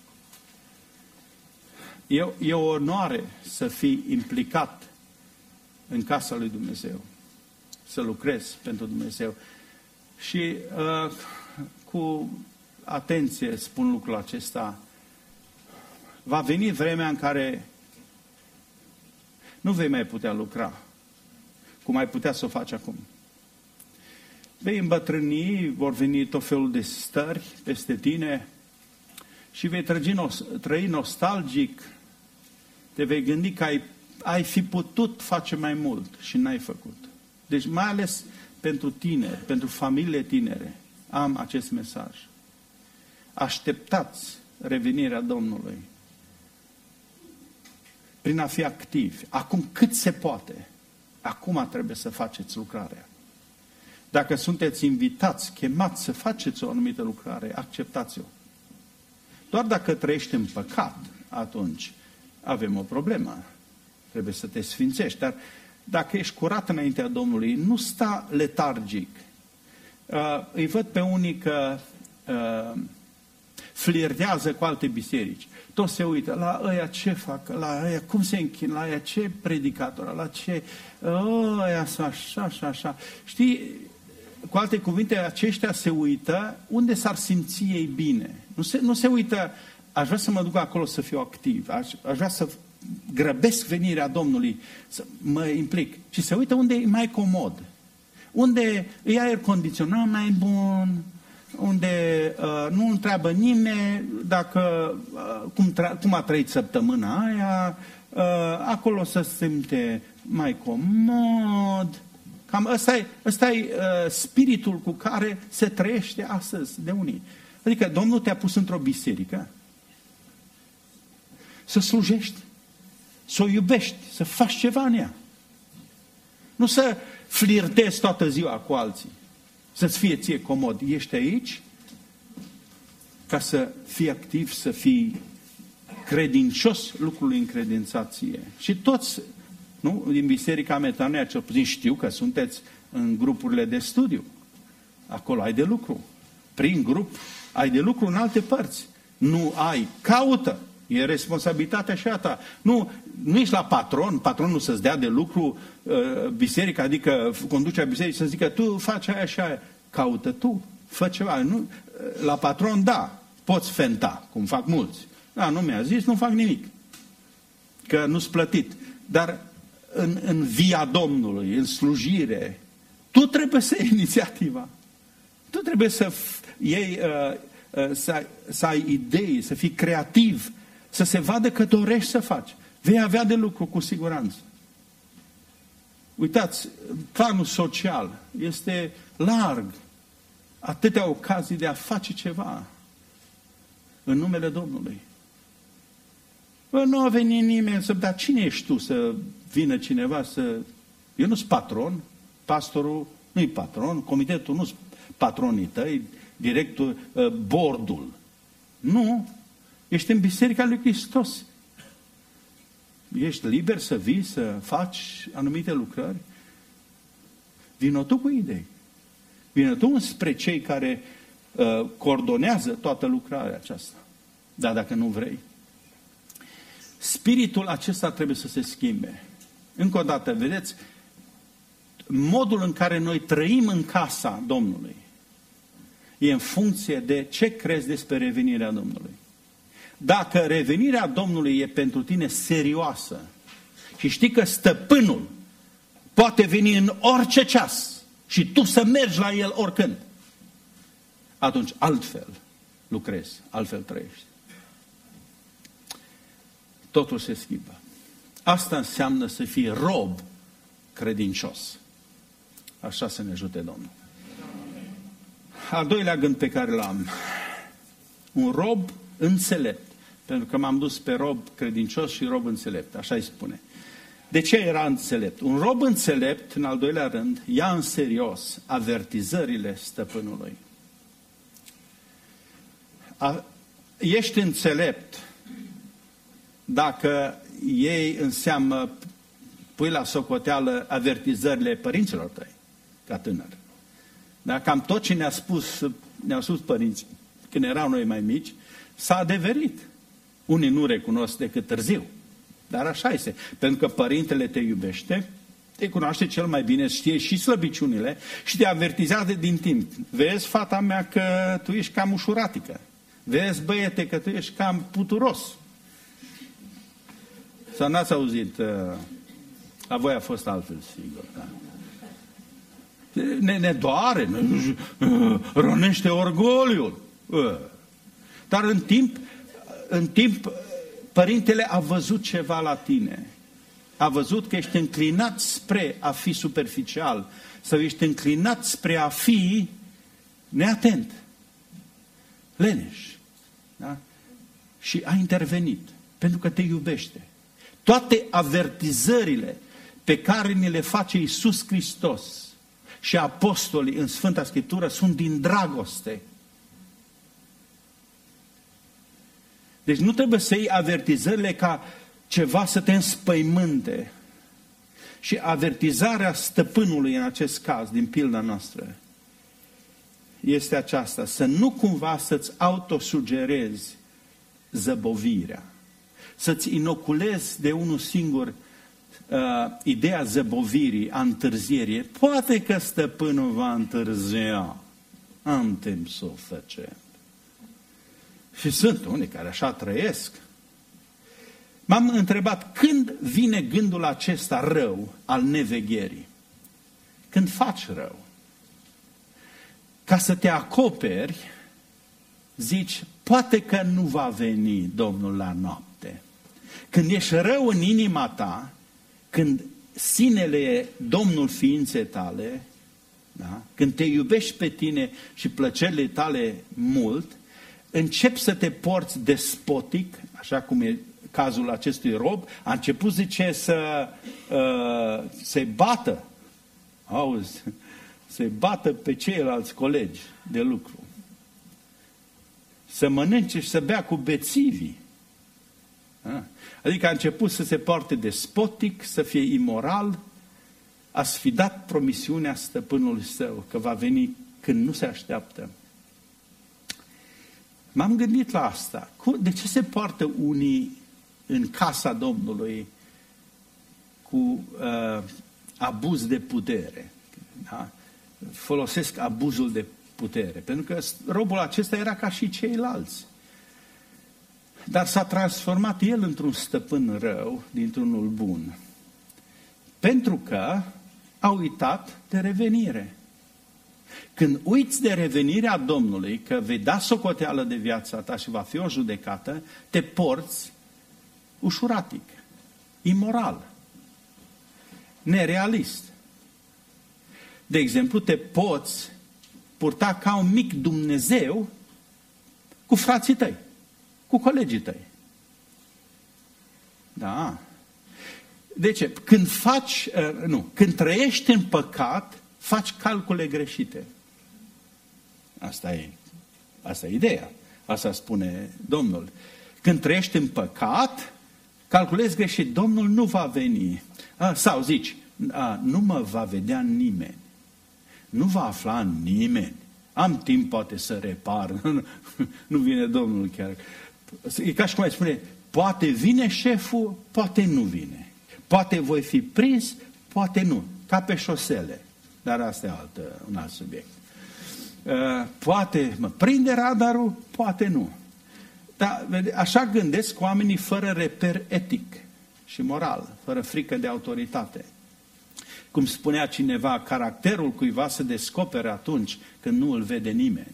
E, e o onoare să fii implicat în casa lui Dumnezeu, să lucrezi pentru Dumnezeu. Și uh, cu atenție spun lucrul acesta, va veni vremea în care nu vei mai putea lucra cum ai putea să o faci acum. Vei îmbătrâni, vor veni tot felul de stări peste tine și vei trăi, trăi nostalgic, te vei gândi că ai, ai fi putut face mai mult și n-ai făcut. Deci mai ales pentru tineri, pentru familiile tinere, am acest mesaj. Așteptați revenirea Domnului prin a fi activi. Acum cât se poate. Acum trebuie să faceți lucrarea. Dacă sunteți invitați, chemați să faceți o anumită lucrare, acceptați-o. Doar dacă trăiești în păcat, atunci avem o problemă. Trebuie să te sfințești. Dar dacă ești curat înaintea Domnului, nu sta letargic. Uh, îi văd pe unii că uh, flirtează cu alte biserici. Toți se uită la ăia ce fac, la ăia cum se închin, la ăia ce predicator, la ce ăia așa, așa, așa. Știi, cu alte cuvinte, aceștia se uită unde s-ar simți ei bine. Nu se, nu se uită, aș vrea să mă duc acolo să fiu activ, aș, aș vrea să grăbesc venirea Domnului, să mă implic. Și se uită unde e mai comod, unde e aer condiționat mai bun, unde uh, nu întreabă nimeni dacă, uh, cum, cum a trăit săptămâna aia, uh, acolo să se simte mai comod. Cam ăsta e, ăsta e uh, spiritul cu care se trăiește astăzi de unii. Adică Domnul te-a pus într-o biserică să slujești, să o iubești, să faci ceva în ea. Nu să flirtezi toată ziua cu alții, să-ți fie ție comod. Ești aici ca să fii activ, să fii credincios lucrului încredințat ție. Și toți, nu, din Biserica Metanoia, cel puțin știu că sunteți în grupurile de studiu. Acolo ai de lucru. Prin grup ai de lucru în alte părți. Nu ai, caută. E responsabilitatea și a ta. Nu, nu ești la patron, patronul să-ți dea de lucru uh, biserica, adică conducerea bisericii să zică tu faci aia și aia. Caută tu, fă ceva. Nu, la patron, da, poți fenta, cum fac mulți. Da, nu mi-a zis, nu fac nimic. Că nu-s plătit. Dar în, în via Domnului, în slujire, tu trebuie să iei inițiativa. Tu trebuie să iei, uh, uh, să, să ai idei, să fii creativ, să se vadă că dorești să faci. Vei avea de lucru cu siguranță. Uitați, planul social este larg. Atâtea ocazii de a face ceva în numele Domnului. Bă, nu a venit nimeni să... Dar cine ești tu să vină cineva să... Eu nu sunt patron, pastorul nu-i patron, comitetul nu sunt patronii tăi, directul, bordul. Nu, ești în Biserica lui Hristos. Ești liber să vii, să faci anumite lucrări. Vino tu cu idei. Vino tu spre cei care uh, coordonează toată lucrarea aceasta. Dar dacă nu vrei, spiritul acesta trebuie să se schimbe. Încă o dată, vedeți, modul în care noi trăim în casa Domnului e în funcție de ce crezi despre revenirea Domnului. Dacă revenirea Domnului e pentru tine serioasă și știi că stăpânul poate veni în orice ceas și tu să mergi la el oricând, atunci altfel lucrezi, altfel trăiești. Totul se schimbă. Asta înseamnă să fii rob credincios. Așa să ne ajute Domnul. Al doilea gând pe care l-am. Un rob înțelept. Pentru că m-am dus pe rob credincios și rob înțelept. Așa îi spune. De ce era înțelept? Un rob înțelept, în al doilea rând, ia în serios avertizările stăpânului. A, ești înțelept dacă ei înseamnă, pui la socoteală avertizările părinților tăi, ca tânăr. Dar cam tot ce ne-a spus, ne-au spus părinții când erau noi mai mici, s-a adeverit. Unii nu recunosc decât târziu. Dar așa este. Pentru că părintele te iubește, te cunoaște cel mai bine, știe și slăbiciunile și te avertizează din timp. Vezi, fata mea, că tu ești cam ușuratică. Vezi, băiete, că tu ești cam puturos. Sau n-ați auzit? La voi a fost altfel, sigur. Da. Ne, ne doare, ne, rănește orgoliul. Dar în timp, în timp, părintele a văzut ceva la tine. A văzut că ești înclinat spre a fi superficial sau ești înclinat spre a fi neatent, leneș. Da? Și a intervenit, pentru că te iubește. Toate avertizările pe care ni le face Iisus Hristos și apostolii în Sfânta Scriptură sunt din dragoste. Deci nu trebuie să iei avertizările ca ceva să te înspăimânte. Și avertizarea stăpânului în acest caz, din pilda noastră, este aceasta. Să nu cumva să-ți autosugerezi zăbovirea. Să-ți inoculezi de unul singur uh, ideea zăbovirii, a întârzierii. Poate că stăpânul va întârzia. Am timp să o facem. Și sunt unii care așa trăiesc. M-am întrebat când vine gândul acesta rău al nevegherii. Când faci rău. Ca să te acoperi, zici, poate că nu va veni Domnul la noapte. Când ești rău în inima ta, când sinele e Domnul ființei tale, da? Când te iubești pe tine și plăcerile tale mult, începi să te porți despotic, așa cum e cazul acestui rob, a început, zice, să, uh, să-i bată, auzi, să-i bată pe ceilalți colegi de lucru. Să mănânce și să bea cu bețivii. A? Adică a început să se poarte despotic, să fie imoral, a sfidat promisiunea stăpânului său, că va veni când nu se așteaptă. M-am gândit la asta. De ce se poartă unii în casa Domnului cu uh, abuz de putere? Da? Folosesc abuzul de putere. Pentru că robul acesta era ca și ceilalți. Dar s-a transformat el într-un stăpân rău, dintr-unul bun. Pentru că a uitat de revenire. Când uiți de revenirea Domnului, că vei da socoteală de viața ta și va fi o judecată, te porți ușuratic. imoral, nerealist. De exemplu, te poți purta ca un mic Dumnezeu cu frații tăi, cu colegii tăi. Da. De ce? Când faci, nu, când trăiești în păcat, faci calcule greșite. Asta e, asta e ideea. Asta spune Domnul. Când trăiești în păcat, calculezi greșit. Domnul nu va veni. A, sau zici, a, nu mă va vedea nimeni. Nu va afla nimeni. Am timp poate să repar. Nu vine Domnul chiar. E ca și cum ai spune, poate vine șeful, poate nu vine. Poate voi fi prins, poate nu. Ca pe șosele. Dar asta e altă, un alt subiect. Uh, poate mă prinde radarul, poate nu. Dar așa gândesc oamenii fără reper etic și moral, fără frică de autoritate. Cum spunea cineva, caracterul cuiva se descoperă atunci când nu îl vede nimeni.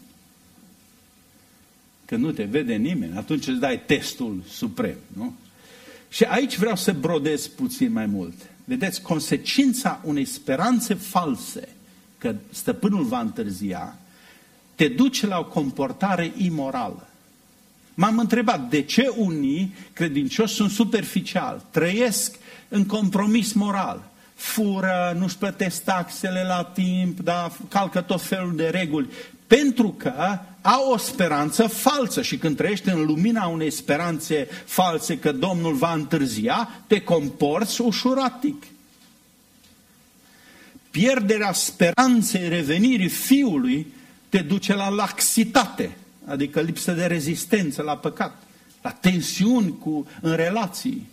Când nu te vede nimeni, atunci îți dai testul suprem, nu? Și aici vreau să brodez puțin mai mult. Vedeți, consecința unei speranțe false că stăpânul va întârzia, te duce la o comportare imorală. M-am întrebat de ce unii credincioși sunt superficiali, trăiesc în compromis moral, fură, nu-și plătesc taxele la timp, da, calcă tot felul de reguli, pentru că au o speranță falsă și când trăiești în lumina unei speranțe false că Domnul va întârzia, te comporți ușuratic. Pierderea speranței revenirii Fiului te duce la laxitate, adică lipsă de rezistență la păcat, la tensiuni cu, în relații.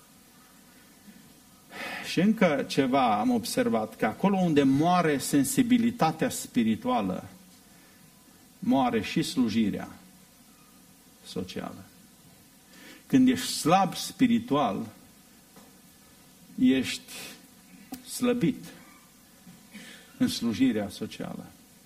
Și încă ceva am observat, că acolo unde moare sensibilitatea spirituală, moare și slujirea socială. Când ești slab spiritual, ești slăbit în slujirea socială.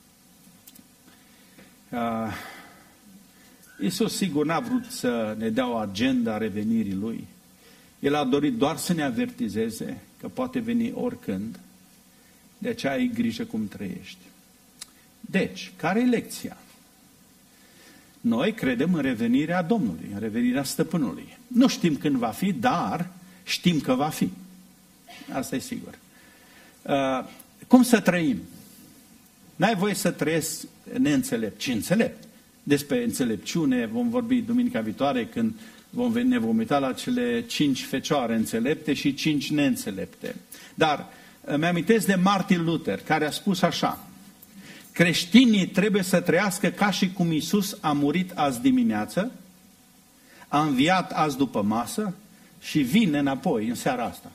Uh, Iisus sigur n-a vrut să ne dea o agenda a revenirii Lui. El a dorit doar să ne avertizeze că poate veni oricând. De aceea ai grijă cum trăiești. Deci, care e lecția? Noi credem în revenirea Domnului, în revenirea Stăpânului. Nu știm când va fi, dar știm că va fi. Asta e sigur. Uh, cum să trăim? N-ai voie să trăiesc neînțelept, ci înțelept. Despre înțelepciune vom vorbi duminica viitoare când vom veni, ne vom uita la cele cinci fecioare înțelepte și cinci neînțelepte. Dar îmi amintesc de Martin Luther, care a spus așa: creștinii trebuie să trăiască ca și cum Iisus a murit azi dimineață, a înviat azi după masă și vine înapoi în seara asta.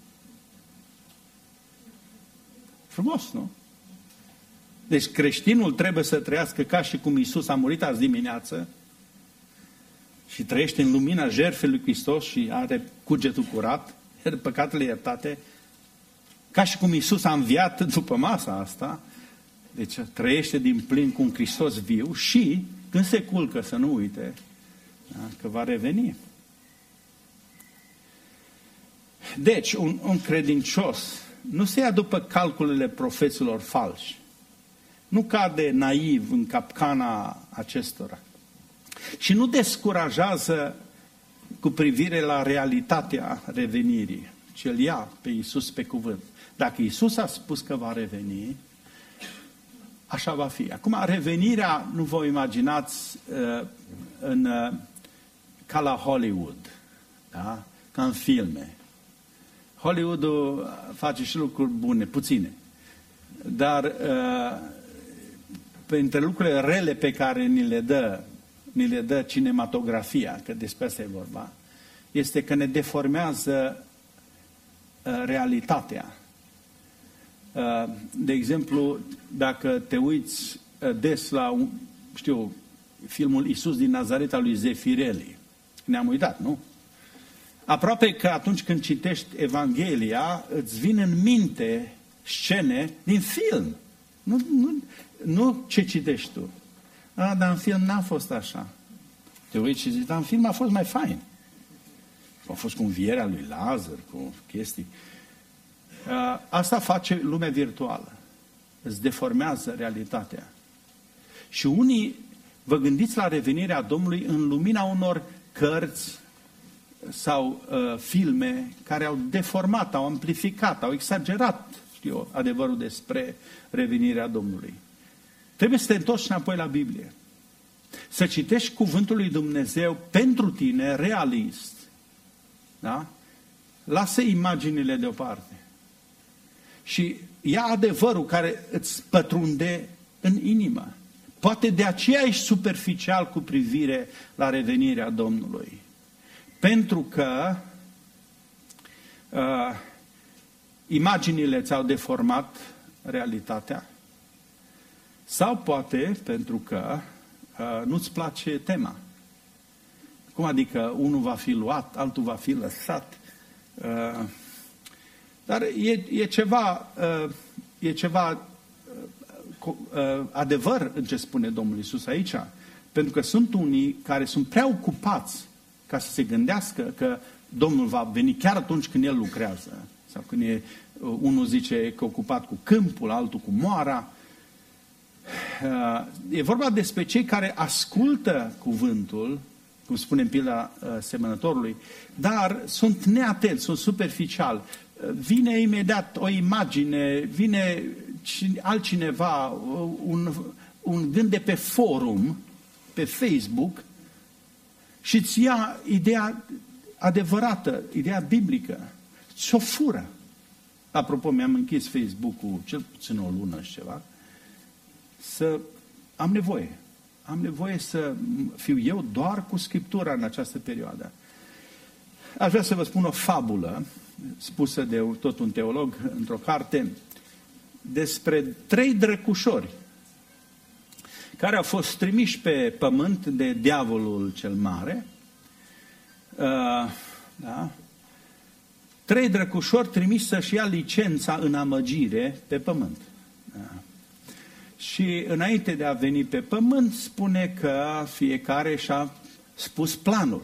Frumos, nu? Deci creștinul trebuie să trăiască ca și cum Iisus a murit azi dimineață și trăiește în lumina jertfei lui Hristos și are cugetul curat, păcatele iertate, ca și cum Iisus a înviat după masa asta. Deci trăiește din plin cu un Hristos viu și când se culcă să nu uite, da, că va reveni. Deci un, un credincios nu se ia după calculele profeților falși. Nu cade naiv în capcana acestora. Și nu descurajează cu privire la realitatea revenirii, ci îl ia pe Iisus pe cuvânt. Dacă Iisus a spus că va reveni, așa va fi. Acum, revenirea, nu vă imaginați uh, în, uh, ca la Hollywood, da? Ca în filme. Hollywoodul face și lucruri bune, puține. Dar uh, printre lucrurile rele pe care ni le dă, ni le dă cinematografia, că despre asta e vorba, este că ne deformează uh, realitatea. Uh, de exemplu, dacă te uiți uh, des la, un, știu, filmul Iisus din Nazaret al lui Zeffirelli, ne-am uitat, nu? Aproape că atunci când citești Evanghelia, îți vin în minte scene din film. Nu, nu, nu ce citești tu. A, dar în film n-a fost așa. Te uiți și zici, dar în film a fost mai fain. A fost cu învierea lui Lazar, cu chestii. Asta face lumea virtuală. Îți deformează realitatea. Și unii, vă gândiți la revenirea Domnului în lumina unor cărți sau uh, filme care au deformat, au amplificat, au exagerat, știu eu, adevărul despre revenirea Domnului. Trebuie să te întorci înapoi la Biblie. Să citești cuvântul lui Dumnezeu pentru tine, realist. Da? Lasă imaginile deoparte. Și ia adevărul care îți pătrunde în inimă. Poate de aceea ești superficial cu privire la revenirea Domnului. Pentru că uh, imaginile ți-au deformat realitatea. Sau poate pentru că uh, nu-ți place tema. Cum adică unul va fi luat, altul va fi lăsat? Uh, dar e, e ceva, uh, e ceva uh, uh, adevăr în ce spune Domnul Iisus aici. Pentru că sunt unii care sunt prea ocupați ca să se gândească că Domnul va veni chiar atunci când El lucrează. Sau când e, uh, unul zice că e ocupat cu câmpul, altul cu moara. Uh, e vorba despre cei care ascultă cuvântul, cum spune în pilda uh, semănătorului, dar sunt neatenți, sunt superficial. Uh, vine imediat o imagine, vine cine, altcineva, uh, un, un gând de pe forum, pe Facebook, și îți ia ideea adevărată, ideea biblică, și-o fură. Apropo, mi-am închis Facebook-ul cel puțin o lună și ceva, să am nevoie. Am nevoie să fiu eu doar cu Scriptura în această perioadă. Aș vrea să vă spun o fabulă spusă de tot un teolog într-o carte despre trei drăcușori care au fost trimiși pe pământ de diavolul cel mare. Uh, da? Trei drăcușori trimiși să-și ia licența în amăgire pe pământ. Da? Și înainte de a veni pe pământ, spune că fiecare și-a spus planul.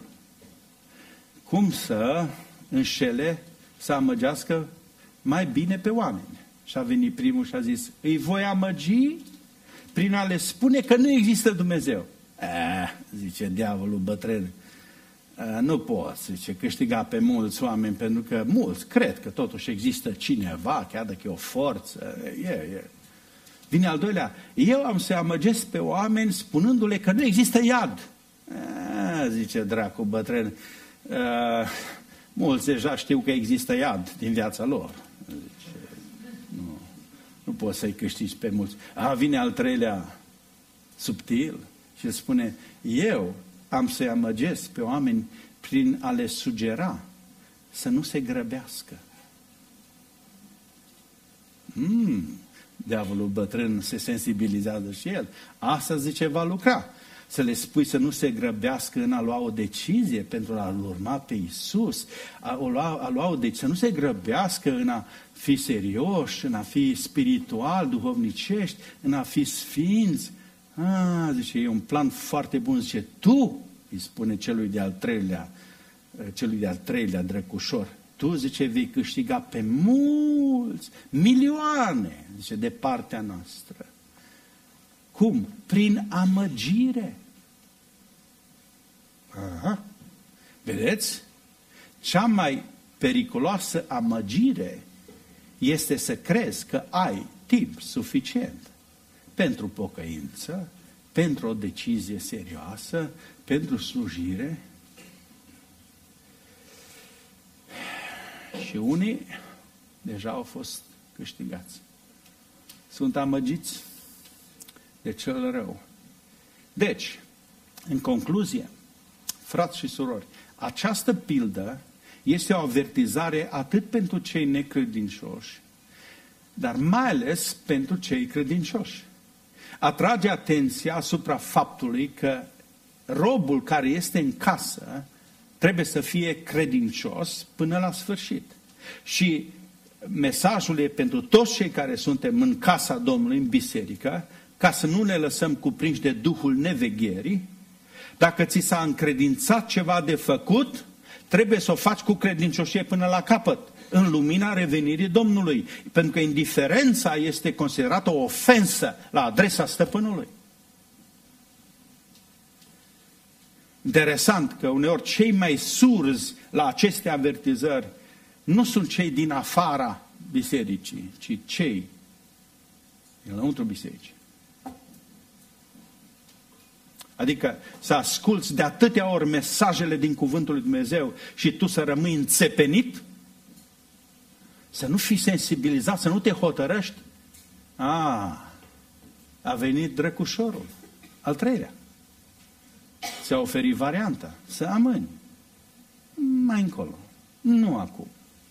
Cum să înșele, să amăgească mai bine pe oameni. Și a venit primul și a zis, îi voi amăgi prin a le spune că nu există Dumnezeu. Eh, zice diavolul bătrân, eh, nu poți, zice, câștiga pe mulți oameni, pentru că mulți cred că totuși există cineva, chiar dacă e o forță, e, e. Vine al doilea, eu am să amăgesc pe oameni spunându-le că nu există iad. A, zice dracu bătrân, a, mulți deja știu că există iad din viața lor. Zice, nu, nu poți să-i câștigi pe mulți. A, vine al treilea, subtil, și spune, eu am să-i amăgesc pe oameni prin a le sugera să nu se grăbească. Hmm... Diavolul bătrân se sensibilizează și el. Asta, zice, va lucra. Să le spui să nu se grăbească în a lua o decizie pentru a-L urma pe Iisus, a lua, a lua o decizie, să nu se grăbească în a fi serioși, în a fi spiritual, duhovnicești, în a fi sfinți. A, zice, e un plan foarte bun. Zice, tu, îi spune celui de-al treilea, celui de-al treilea drăcușor, tu, zice, vei câștiga pe mulți, milioane, zice, de partea noastră. Cum? Prin amăgire. Aha. Vedeți? Cea mai periculoasă amăgire este să crezi că ai timp suficient pentru pocăință, pentru o decizie serioasă, pentru slujire. Și unii deja au fost câștigați. Sunt amăgiți de cel rău. Deci, în concluzie, frați și surori, această pildă este o avertizare atât pentru cei necredincioși, dar mai ales pentru cei credincioși. Atrage atenția asupra faptului că robul care este în casă trebuie să fie credincios până la sfârșit. Și mesajul e pentru toți cei care suntem în casa Domnului, în biserică, ca să nu ne lăsăm cuprinși de duhul nevegherii. Dacă ți s-a încredințat ceva de făcut, trebuie să o faci cu credincioșie până la capăt, în lumina revenirii Domnului. Pentru că indiferența este considerată o ofensă la adresa stăpânului. Interesant că uneori cei mai surzi la aceste avertizări nu sunt cei din afara bisericii, ci cei înăuntru bisericii. Adică să asculți de atâtea ori mesajele din Cuvântul lui Dumnezeu și tu să rămâi înțepenit, să nu fii sensibilizat, să nu te hotărăști. A, a venit drăcușorul, al treilea. Ți-a oferit varianta, să amâni. Mai încolo, nu acum.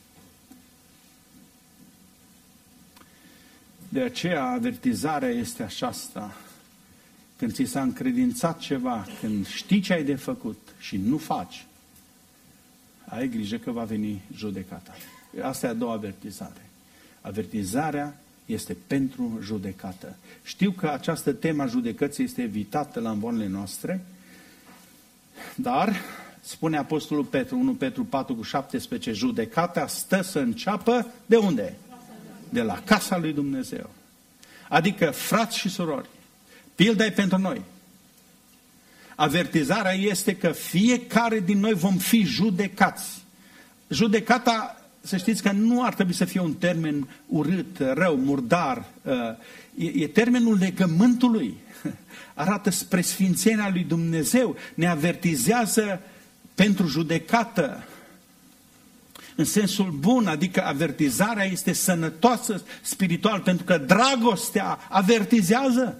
De aceea avertizarea este aceasta. Când ți s-a încredințat ceva, când știi ce ai de făcut și nu faci, ai grijă că va veni judecata. Asta e a doua avertizare. Avertizarea este pentru judecată. Știu că această temă a judecății este evitată la învoanele noastre, dar, spune Apostolul Petru, unu Petru patru cu șaptesprezece, judecata stă să înceapă de unde? De la casa lui Dumnezeu. Adică, frați și surori, pilda e pentru noi. Avertizarea este că fiecare din noi vom fi judecați. Judecata, să știți că nu ar trebui să fie un termen urât, rău, murdar. E, e termenul legământului. Arată spre sfințenia lui Dumnezeu. Ne avertizează pentru judecată. În sensul bun, adică avertizarea este sănătoasă spiritual, pentru că dragostea avertizează.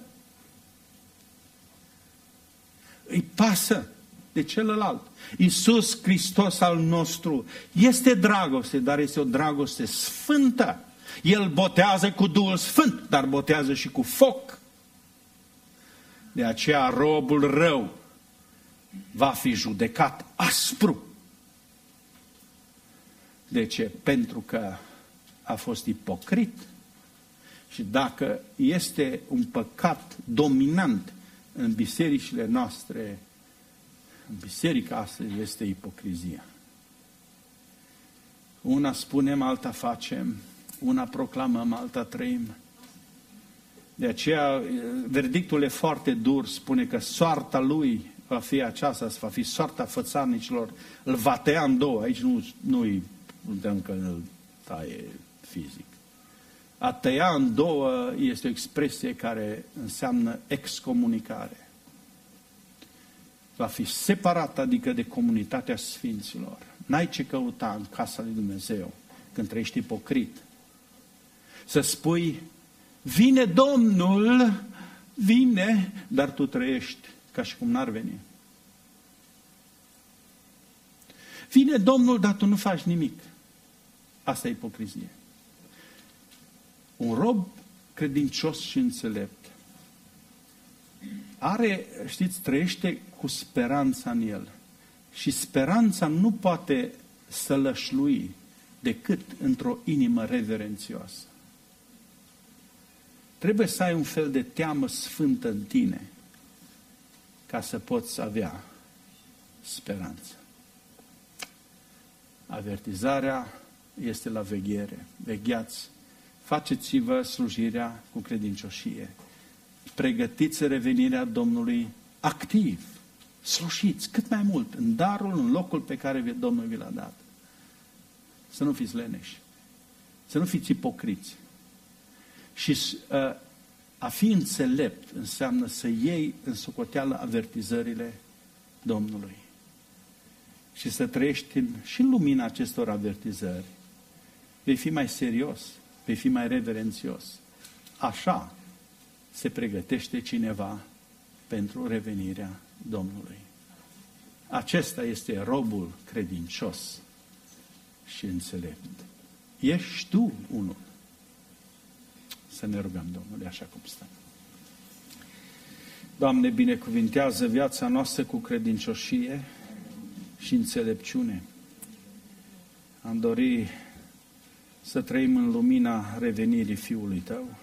Îi pasă de celălalt. Iisus Hristos al nostru este dragoste, dar este o dragoste sfântă. El botează cu Duhul Sfânt, dar botează și cu foc. De aceea robul rău va fi judecat aspru. De ce? Pentru că a fost ipocrit. Și dacă este un păcat dominant în bisericile noastre, în biserica astăzi este ipocrizia. Una spunem, alta facem, una proclamăm, alta trăim. De aceea, verdictul e foarte dur, spune că soarta lui va fi aceasta, va fi soarta fățarnicilor, îl va tăia în două. Aici nu, nu-i putem că îl taie fizic. A tăia în două este o expresie care înseamnă excomunicare. Va fi separat, adică de comunitatea sfinților. N-ai ce căuta în casa lui Dumnezeu când trăiești ipocrit. Să spui, vine Domnul, vine, dar tu trăiești ca și cum n-ar veni. Vine Domnul, dar tu nu faci nimic. Asta e ipocrizie. Un rob credincios și înțelept are, știți, trăiește cu speranța în el. Și speranța nu poate să lășlui decât într-o inimă reverențioasă. Trebuie să ai un fel de teamă sfântă în tine ca să poți avea speranță. Avertizarea este la veghere. Vegheați. Faceți-vă slujirea cu credincioșie. Pregătiți revenirea Domnului activ. Slujiți cât mai mult în darul, în locul pe care Domnul vi l-a dat. Să nu fiți leneși. Să nu fiți ipocriți. Și uh, a fi înțelept înseamnă să iei în socoteală avertizările Domnului. Și să trăiești în, și în lumina acestor avertizări. Vei fi mai serios, vei fi mai reverențios. Așa se pregătește cineva pentru revenirea Domnului. Acesta este robul credincios și înțelept. Ești tu unul. Să ne rugăm Domnului așa cum stăm. Doamne, binecuvintează viața noastră cu credincioșie și înțelepciune. Am dori să trăim în lumina revenirii Fiului Tău,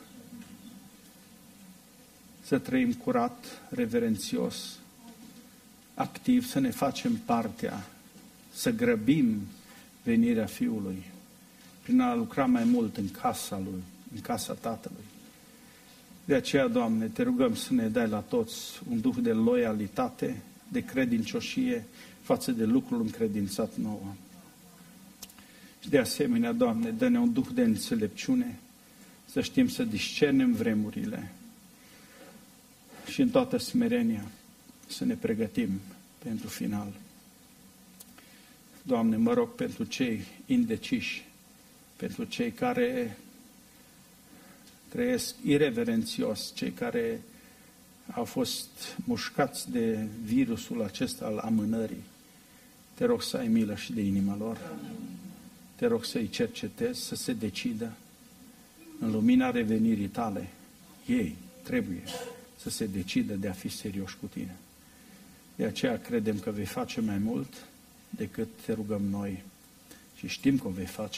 să trăim curat, reverențios, activ, să ne facem partea să grăbim venirea Fiului, prin a lucra mai mult în casa Lui, în casa Tatălui. De aceea, Doamne, te rugăm să ne dai la toți un duh de loialitate, de credincioșie față de lucrul încredințat nouă. Și de asemenea, Doamne, dă-ne un duh de înțelepciune, să știm să discernem vremurile și în toată smerenia să ne pregătim pentru final. Doamne, mă rog pentru cei indeciși, pentru cei care trăiesc ireverențios, cei care au fost mușcați de virusul acesta al amânării. Te rog să ai milă și de inima lor. Te rog să-i cercetezi, să se decidă în lumina revenirii tale. Ei trebuie să se decidă de a fi serioși cu tine. De aceea credem că vei face mai mult decât te rugăm noi și știm că o vei face